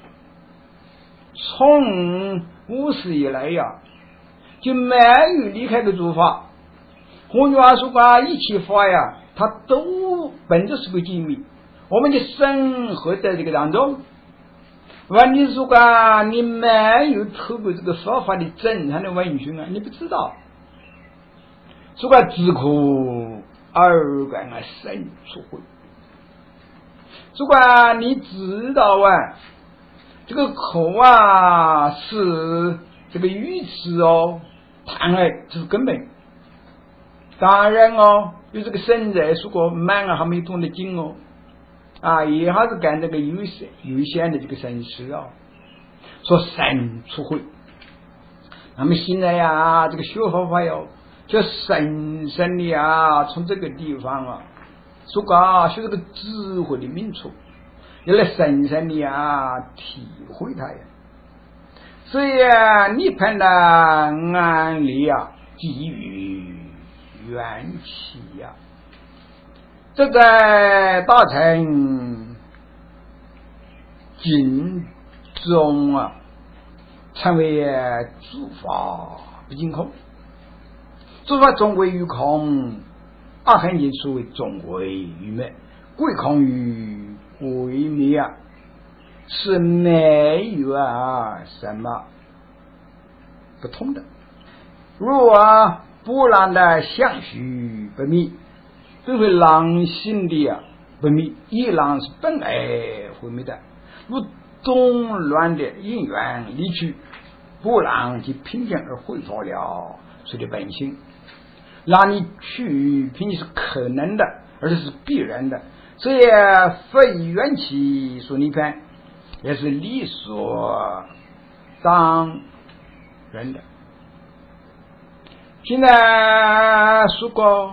从无始以来呀、啊，就没有离开的诸法。换句话说吧，一切法呀，它都本质是个机密，我们就生活在这个当中。问题是吧，你没有透过这个佛法的正常的文训啊，你不知道。说吧，自苦而感啊，身处慧。如果你知道啊，这个口啊是这个愚痴哦，贪爱这是根本。当然哦，有这个身在说过慢啊，还没动的经哦，啊，也还是干这个有限有限的这个身事哦，说身处慧。那么现在呀，这个学佛法哟，就深深的啊，从这个地方啊。说个学这个智慧的明处，要来深深的啊体会它呀。所以啊，涅槃的安理啊，基于元气呀、啊。这在大乘经中啊，称为诸法不净空，诸法终归于空。阿含经所谓终归于灭，归空于归灭啊，是没有啊什么不同的。若啊波浪的相续不灭， 所以说狼性的啊不灭，一狼是本来毁灭的，如动乱的因缘离去，不让其平静而挥发了谁的本性，让你去平静是可能的，而且是必然的，这也非缘起所逆反，也是理所当然的。现在说过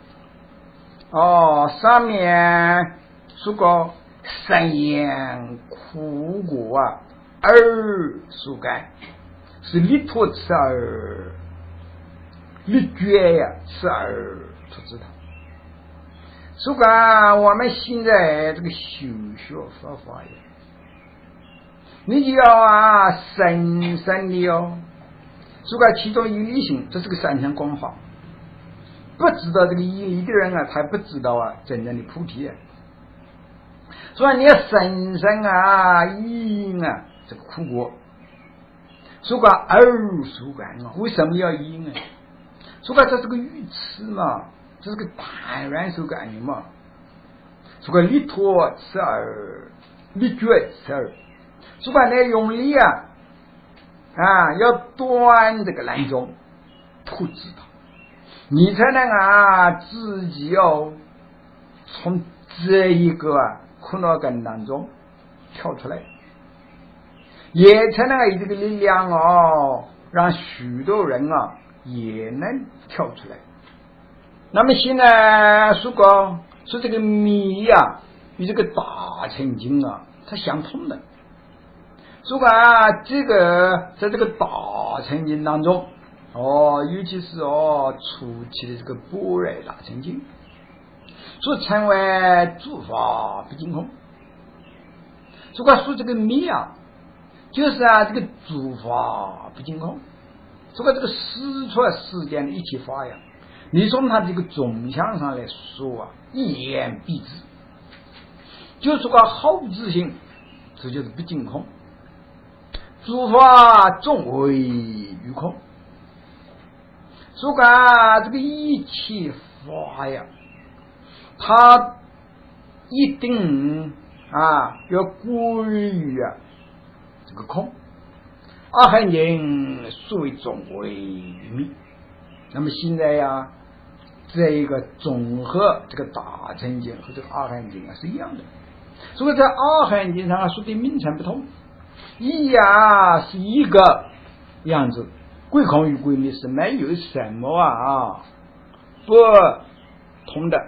哦，上面说过三言苦果啊，而属感是力托此而力绝呀，此而出之他。说过我们现在这个修学佛法呀，你就要啊深深的哦。说过其中有理性，这是个三项广法。不知道这个义理的人啊，他不知道啊真正的菩提啊。所以你要深深啊因啊这个苦果。说过二属感啊，为什么要因呢？说过这是个语词嘛，这是个坦然属感的嘛。说过力托此而力绝此而，说过你用力啊啊要断这个难中突知它，你才能啊自己哦从这一个啊苦恼根当中跳出来，也才能有这个力量哦让许多人啊也能跳出来。那么现在说过说这个迷啊与这个大乘经啊它相通的，说过啊这个在这个大乘经当中哦，尤其是哦初期的这个般若大乘经所称为诸法不净空。说过说这个迷啊就是啊这个诸法不净空。说过这个实出世间的一切法呀，你从它这个总相上来说啊，一言蔽之，就说个好自性，这就是不净空。诸法总为虚空。说个这个一切法呀，它一定啊要归于啊这个空。阿含经所谓总为密。那么现在呀，这一个综合这个大乘经和这个阿含经啊是一样的。所以在阿含经上啊说的名称不同，一呀是一个样子，归空与归密是没有什么啊不同的。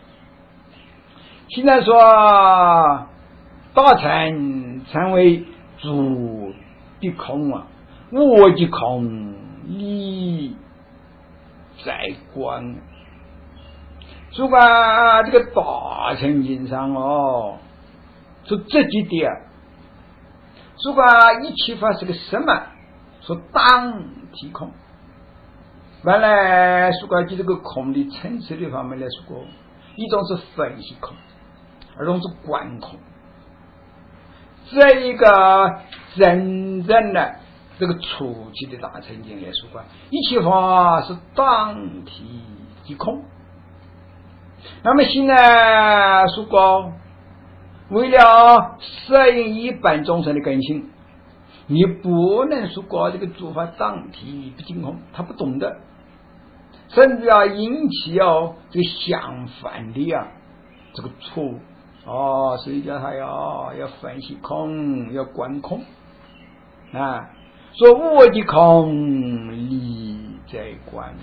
现在说大乘称为诸的空啊，我即空，理在观。说吧，这个大乘经上哦，说这几点，说吧，一切法是个什么？说当体空。原来说过就这个空的层次的方面来说过，一种是分析空，二种是观空。这一个真正的这个初期的大乘经来说过，一切法是当体即空。那么现在说过，为了适应一般众生的根性，你不能说过这个诸法当体不净空，他不懂的，甚至要引起哦这个相反的啊这个错误哦，所以叫他要要分析空，要观空啊。说我即空，理在观。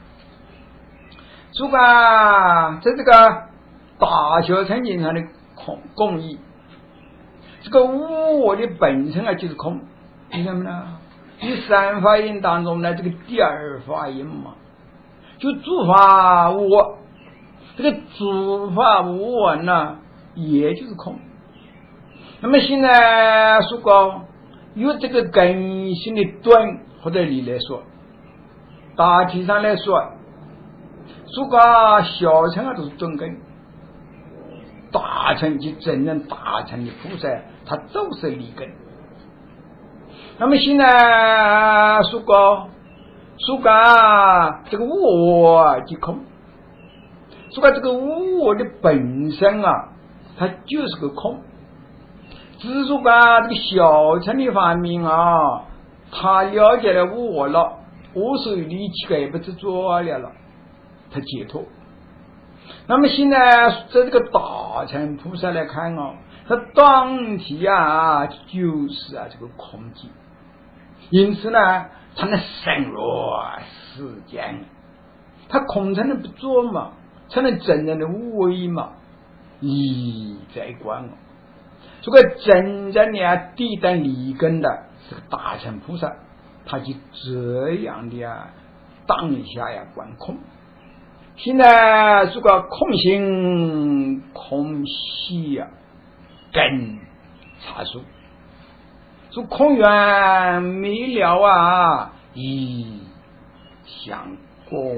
说吧，在这个大小乘经上的空共义，这个我的本身啊就是空，为什么呢？第三法印当中呢，这个第二法印嘛，就诸法无我，这个诸法无我呢，也就是空。那么现在说过，有这个根性的顿或者理来说，大体上来说，说过小乘啊都是顿根，大乘就真正大乘的菩萨，他都是理根。那么现在说过，说过这个我即空， 说这个无我的本身啊，它就是个空。只是说啊，这个小乘的方面啊，他了解了无我了，无所有力气也不执着了了，他解脱。那么现在在这个大乘菩萨来看啊，他当体啊就是啊这个空寂，因此呢，他能深入世间，他空才能不做嘛，才能真正的无为嘛，理在观哦。这个真正的啊地等理根的这个大乘菩萨，他就这样的啊当下呀观空。现在这个空性空息呀、啊，更差数。说空缘没了啊，一相公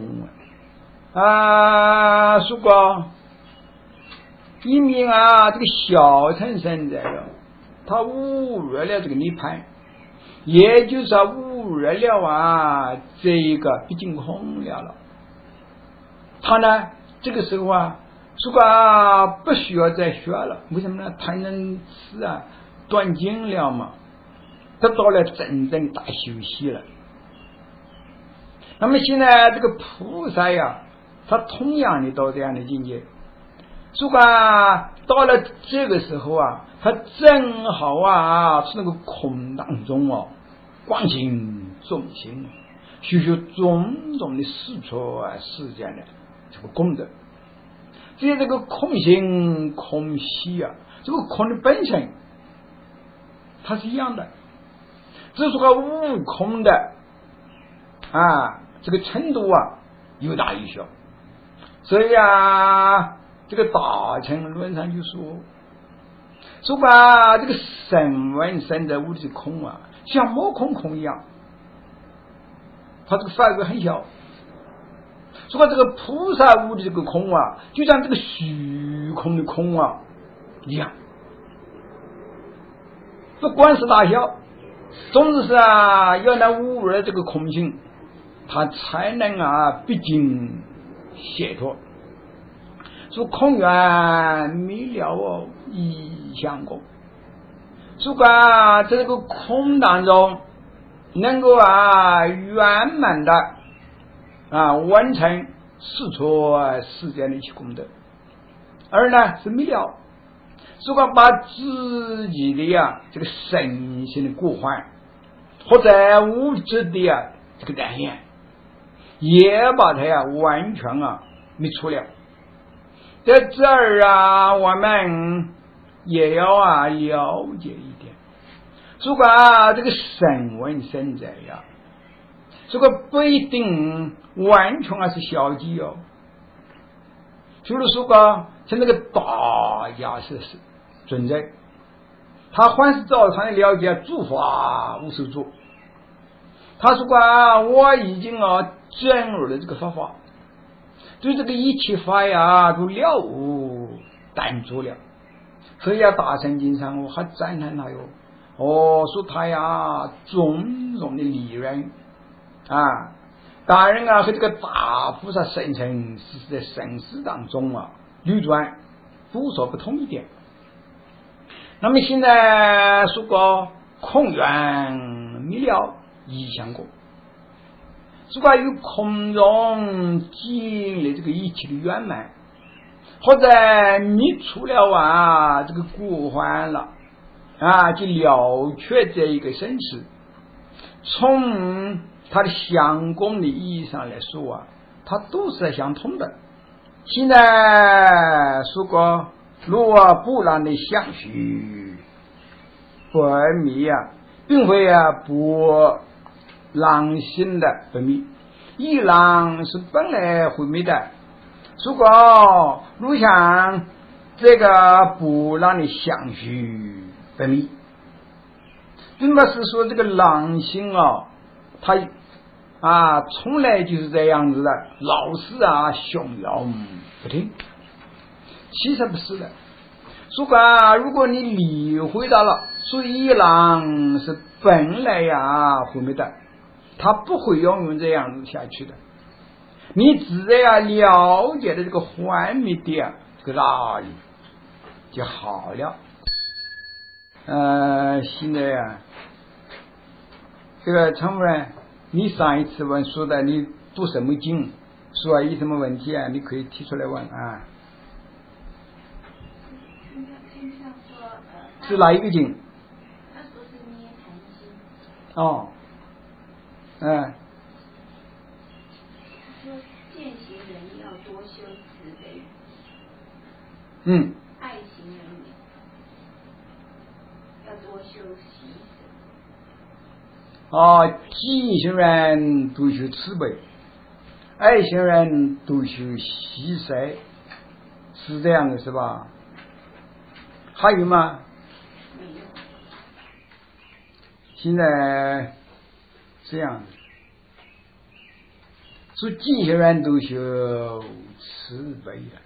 啊，说个一名啊，这个小乘生在了，他误入了这个涅槃，也就是啊误入了啊这个毕竟空了了。他呢，这个时候啊，说个啊不需要再学了，为什么呢？他能是啊断尽了嘛，他到了真正大休息了。那么现在这个菩萨呀，他同样的到这样的境界，说个啊到了这个时候啊，他正好啊是那个空当中哦，观行众生，修修种种的事出啊世间的这个功德。至于这个空性空息啊，这个空的本身它是一样的，只是说悟空的啊这个程度啊有大有小。所以啊这个大乘论上就说说吧，这个声闻生者悟的空啊，像摸空空一样，它这个范围很小。说吧，这个菩萨悟的这个空啊，就像这个虚空的空啊一样，不管是大小，总之是啊，要能悟入这个空性，他才能啊毕竟解脱。说空缘没了哦，一相公。说啊，在这个空当中，能够啊圆满的啊完成世出世间的一些功德，而呢是没了。如果把自己的呀这个身心的过患，或者物质的呀这个单眼，也把它呀完全啊灭除了。在这儿啊，我们也要啊了解一点，如果啊这个声闻生者呀，这个不一定完全啊是消极哦。比如说个像那个大家是存在，他还是照常的了解诸法无所住。他说啊，我已经啊证入了这个法法，对这个一切法呀都了无但住了。所以啊大乘经上我还赞叹他哟，哦说他呀种种的利润啊，当然啊和这个大菩萨生成是在生死当中啊流转无所不同一点。那么现在说过空缘没了一相过，如果有空中经历这个一切的圆满，或者灭除了啊这个过患了啊，就了却这一个生死，从它的相公的意义上来说啊，它都是相通的。现在说过若不让的相续不而灭啊，并非啊不让心的不灭，一让是本来会灭的。如果如像这个不让的相续不灭，并不是说这个狼心啊他啊从来就是这样子的，老是啊凶要不听，其实不是的。说啊如果你理会到了，所以一狼是本来呀毁灭的，他不会永远这样子下去的。 你自然要了解的这个幻灭点这个哪里就好了。呃，现在啊，这个陈夫人，你上一次问说的你读什么经，说有什么问题啊，你可以提出来问啊。是哪一个经？ 他说是涅盘经。 哦，嗯。 他说见行人要多修慈悲。 嗯。 爱行人要多修喜舍。 哦，见行人多修慈悲，爱行人多修喜舍，是这样的是吧？还有吗？现在这样，说见行人都修慈悲了。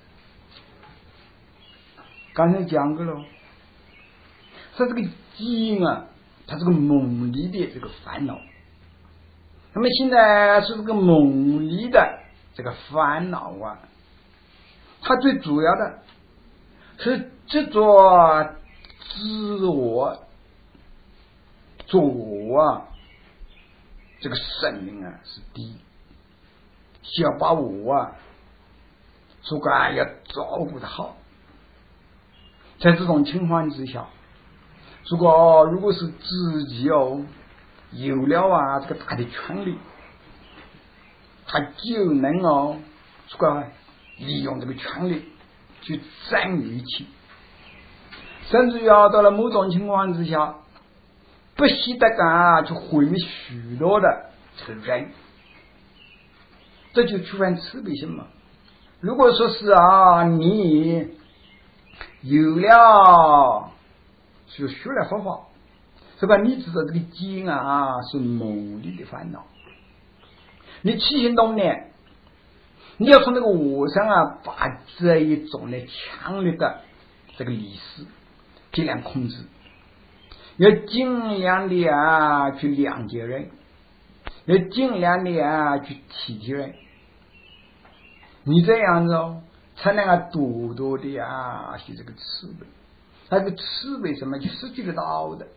刚才讲过了，说这个见啊，它是个梦里的这个烦恼。那么现在是这个梦里的这个烦恼啊，它最主要的是执着自我。做啊，这个生命啊是第一，想把我啊，说个要照顾的好。在这种情况之下，如果如果是自己哦有了啊这个大的权利，他就能哦这个利用这个权利去占有起，甚至要到了某种情况之下。不惜的干去毁灭许多的这个人，这就触犯慈悲心嘛。如果说是啊，你有了就学了佛法，是吧？你知道这个见啊是梦里的烦恼，你起心动念，你要从这个我上啊把这一种的强烈的这个理识尽量控制。要尽量的啊去谅解人，要尽量的啊去体贴人，你这样子哦，才能够多多的啊是这个慈悲。那个慈悲什么就失去了道的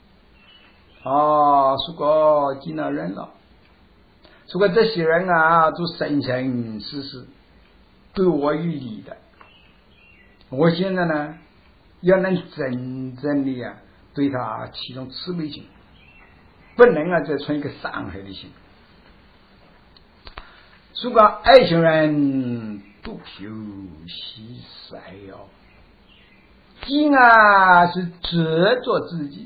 哦，如果见到人了，如果这些人啊都生生世世对我有利的，我现在呢要能真正的啊对他起一种慈悲心，不能啊再存一个伤害的心。如果爱行人都修喜舍哟，见啊是执着自己，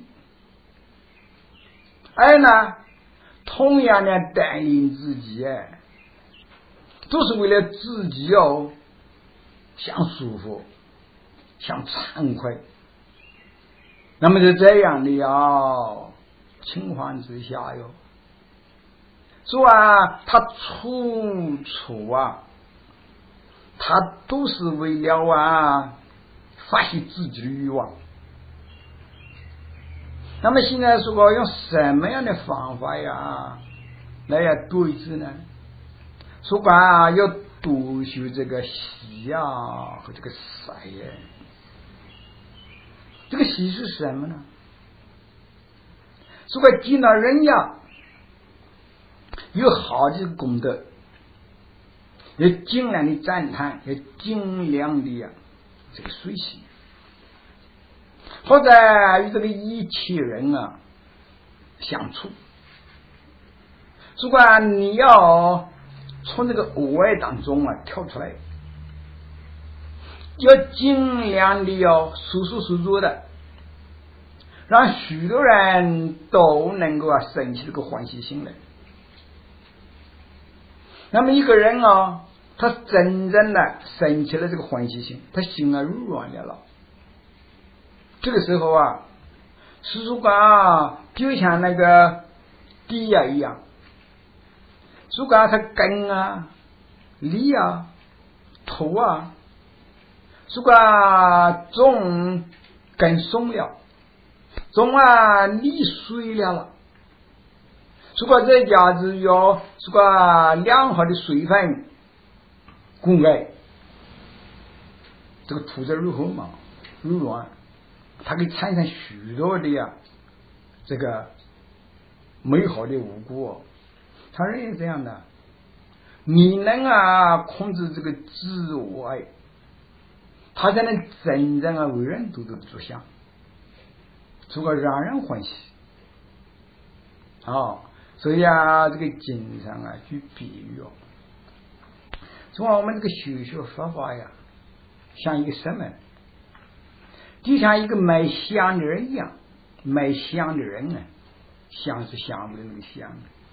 爱呢同样的带领自己，哎，都是为了自己哦想舒服，想惭愧。那么就这样的哟情况之下哟，说啊他处处啊他都是为了啊发泄自己的欲望。那么现在说用什么样的方法呀来要对治呢？说啊要多修这个喜啊和这个舍呀。这个喜是什么呢？如果见到人家有好的功德，要尽量的赞叹，要尽量的呀这个随喜，或者与这个一切人啊相处。如果你要从这个偶爱当中啊跳出来，要尽量的要舒舒服服的，让许多人都能够啊生起这个欢喜心来。那么一个人啊，他真正的生起了这个欢喜心，他心啊柔软了了。这个时候啊，如果啊就像那个地啊一样，如果他根啊、理啊、土啊，如果种根松了，种啊理碎了了， 如果这家子有这个良好的水分供给，这个土质如何嘛？柔软，它可以产生许多的呀，这个美好的五谷。他人也这样的，你能啊控制这个自我爱，他才能真正啊为人都都着想，这个让人欢喜。哦，所以啊，这个经常啊去比喻哦，从我们这个修学佛法呀，像一个什么？就像一个卖香的人一样，卖香的人呢，香是香的那个香。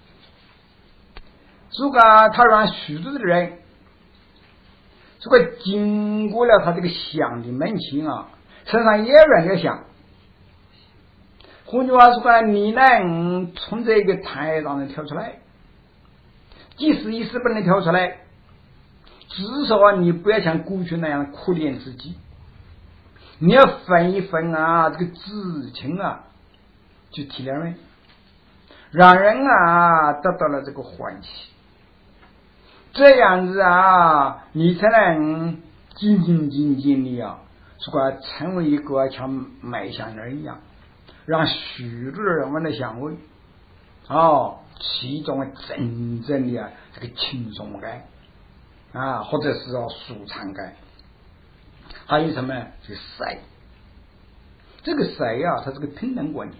如果他让许多的人，如果经过了他这个香的门前啊，身上也染了香。换句话说，你能从这个台上能跳出来，即使一时不能跳出来，至少啊，你不要像过去那样苦恋自己，你要分一分啊，这个知情啊，去体谅人，让人啊得到了这个欢喜，这样子啊，你才能精精精精的啊，说成为一个像卖香人一样。让许多人们的香味，哦，其中真正的这个轻松感啊，或者是说舒畅感，还有什么？这个塞，这个塞啊，它是个平等观念，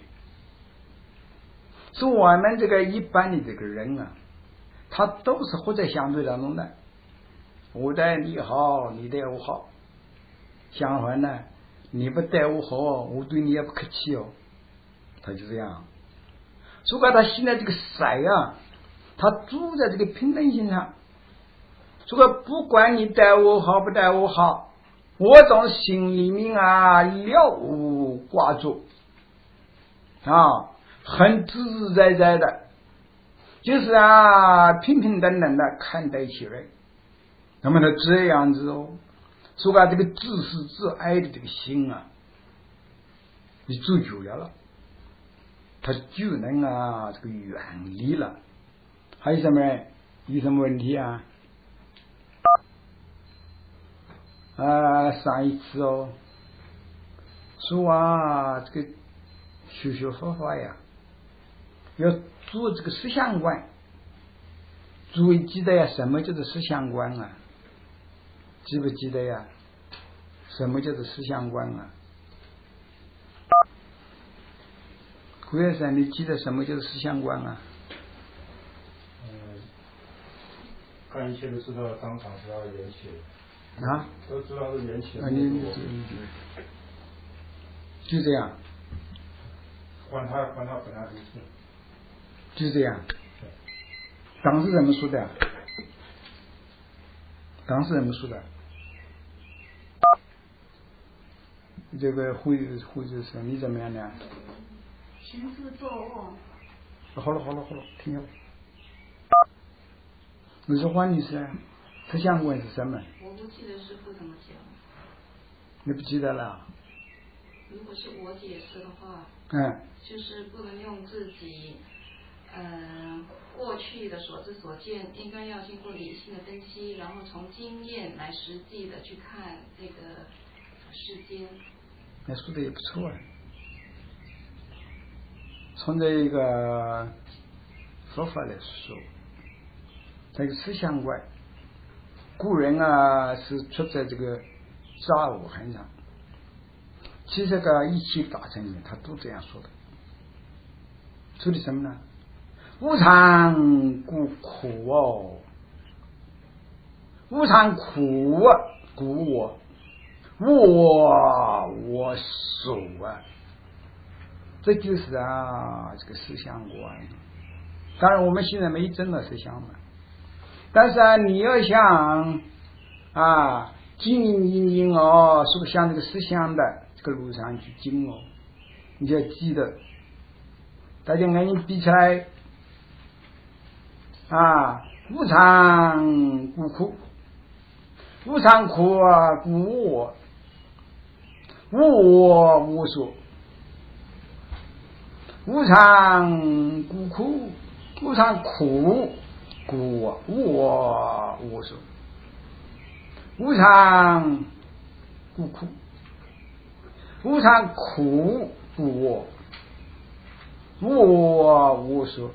是我们这个一般的这个人啊，他都是活在相对当中的，我对你好，你对我好，相反呢，你不对我好，我对你也不客气哦。他就这样，如果他现在这个塞啊，他住在这个平等性上，如果不管你待我好不待我好，我从心里面啊了无挂住啊，很自自在在的，就是啊平平等等的看待起来。那么他这样子哦，如果这个自私自爱的这个心啊，你住久了了。他就能啊，这个远离了。还有什么？有什么问题啊？啊，上一次哦，说啊，这个修学佛法呀，要做这个思想观。诸位记得呀？什么叫做思想观啊？记不记得呀？什么叫做思想观啊？胡先生，你记得什么叫思想观啊？ 嗯，看一切都知道当场是要缘起的啊， 都知道是缘起的。 啊，你你你就这样。 管他管他本来如是。 就这样。当时怎么说的？当时怎么说的？这个会会就是你怎么样呢？ 行尸作恶。 好了好了好了，停下来。你说黄女士，思想观是什么？ 我不记得师父怎么讲。 你不记得了？ 如果是我解释的话， 嗯， 就是不能用自己呃过去的所知所见，应该要经过理性的分析，然后从经验来实际的去看这个世间。 那说的也不错啊。从这个佛法来说，这个思想观，古人啊是出在这个杂物很上，其实这个一切大乘里面他都这样说的，说的什么呢？无常故苦哦，无常苦啊，故我我我所啊。这就是啊，这个思想观。当然，我们现在没真的思想嘛，但是啊，你要想啊，精精精精哦，是不是向这个思想的这个路上去精哦？你就要记得，大家眼睛闭起来啊，无常故苦，无常苦啊，故我，无我无所。无常故苦， 无常苦，故无我无所。无常故苦，无常苦故我，无我无所。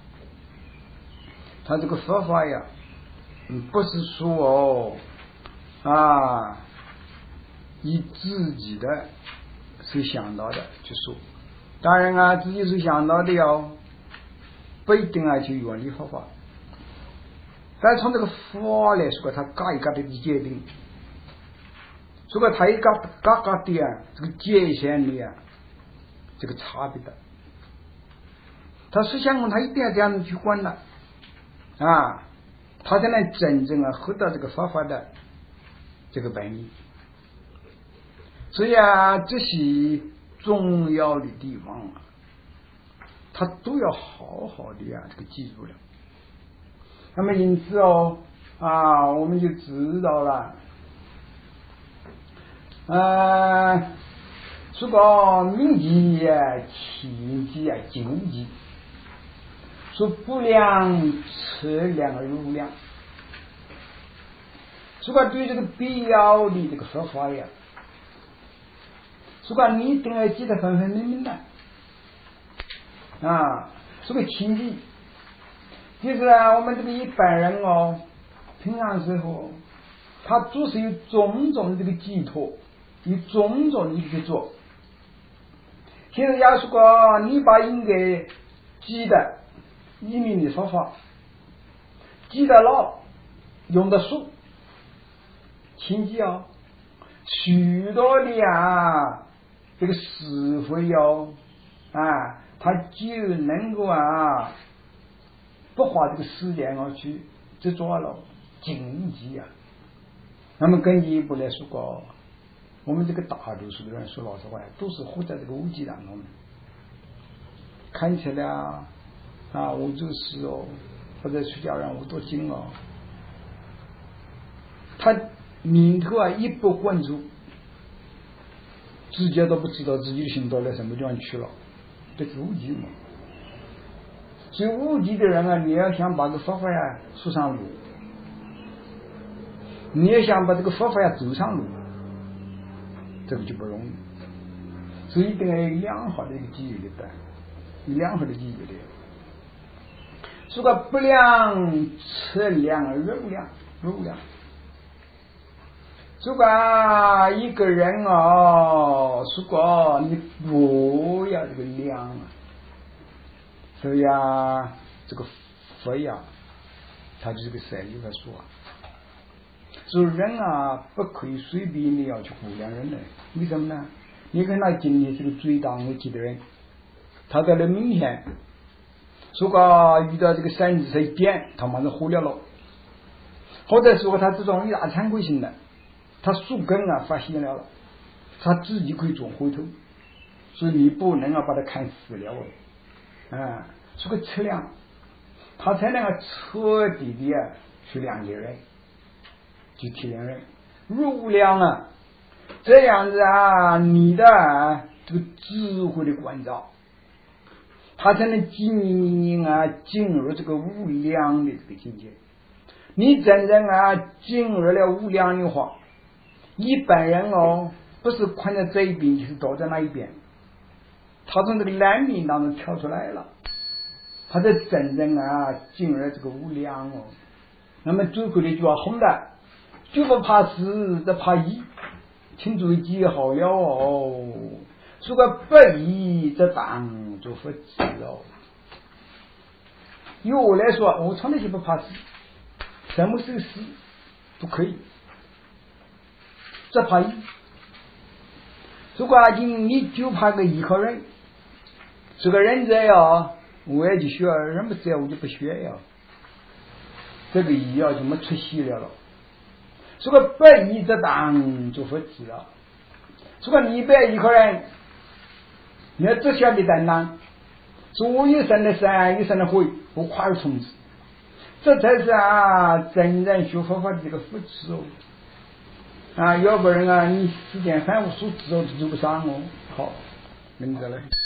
他这个佛法呀，嗯，不是说啊，以自己的是想到的去说，当然啊，自己是想到的哟，不一定要去原理佛法。但从这个法来说，他嘎一嘎的界定，如果他一嘎嘎嘎的啊，这个界限的啊，这个差别的，他思想他一定要这样去管了啊，他才能真正啊获得这个佛法的这个本意。所以啊，这些重要的地方啊，他都要好好的啊这个记住了。那么因此哦啊，我们就知道了，呃，如果命极啊、气极啊、九极，说不量、测量、入量，如果对这个必要的这个说法呀，如果你一定要记得分分明明的啊，这个情绪。就是啊，我们这个一般人哦，平常时候他做事有种种的这个寄托，有种种的一个做。现在要是说你把应该记得一名的说法记得牢，用得熟，请记哦，许多的啊这个词汇哦啊，他就能够啊。不花这个时间啊去执着了经济啊。那么更进一步来说过，我们这个大多数的人说老实话都是活在这个无极当中的，看起来啊啊我就是哦，或者出家人我多精哦，他念头啊一不关注，自己都不知道自己的心到了什么地方去了，这是无极嘛。所以无极的人啊，你要想把这个佛法呀说上路，你要想把这个佛法呀走上路，这个就不容易。所以一定要有良好的一个记忆力的，有良好的记忆力。如果不量、测量、肉量、肉量，如果一个人哦，如果你不要这个量啊。所以啊，这个佛呀，他就是个善意的说啊，所以人啊，不可以随便的要去估量人的。为什么呢？你看他今天是个最当危机的人，他在那明显，如果遇到这个三十岁点，他马上火了了，或者说他这种一大惭愧心的，他树根啊发现了了，他自己可以转回头，所以你不能啊把他看死了哦。啊，这个测量，他才能够彻底的啊去了解人，去体谅人。入量啊，这样子啊，你的啊这个智慧的关照，他才能进啊进入这个无量的这个境界。你真正啊进入了无量的话，一般人哦，不是看在这一边，就是躲在那一边。他从这个难民当中跳出来了，他在真正啊进入了这个无量哦。那么最后的一句话红的，就不怕死，只怕疑，请注意记好了哦。如果不疑，则当就不知哦。以我来说，我从来就不怕死，什么时候死都可以，只怕疑。如果你就怕个依靠人，这个人在呀，我也就学，人不在我就不学呀。这个医药就没出息了了。如果不依则当就不知了。如果你不依靠人，你要只晓得担当，说我有生的山，有生的灰，我跨而从之，这才是啊真正学佛法的这个福祉哦。啊，要不然啊，你时间三无所知哦，就不上哦。好，明白了。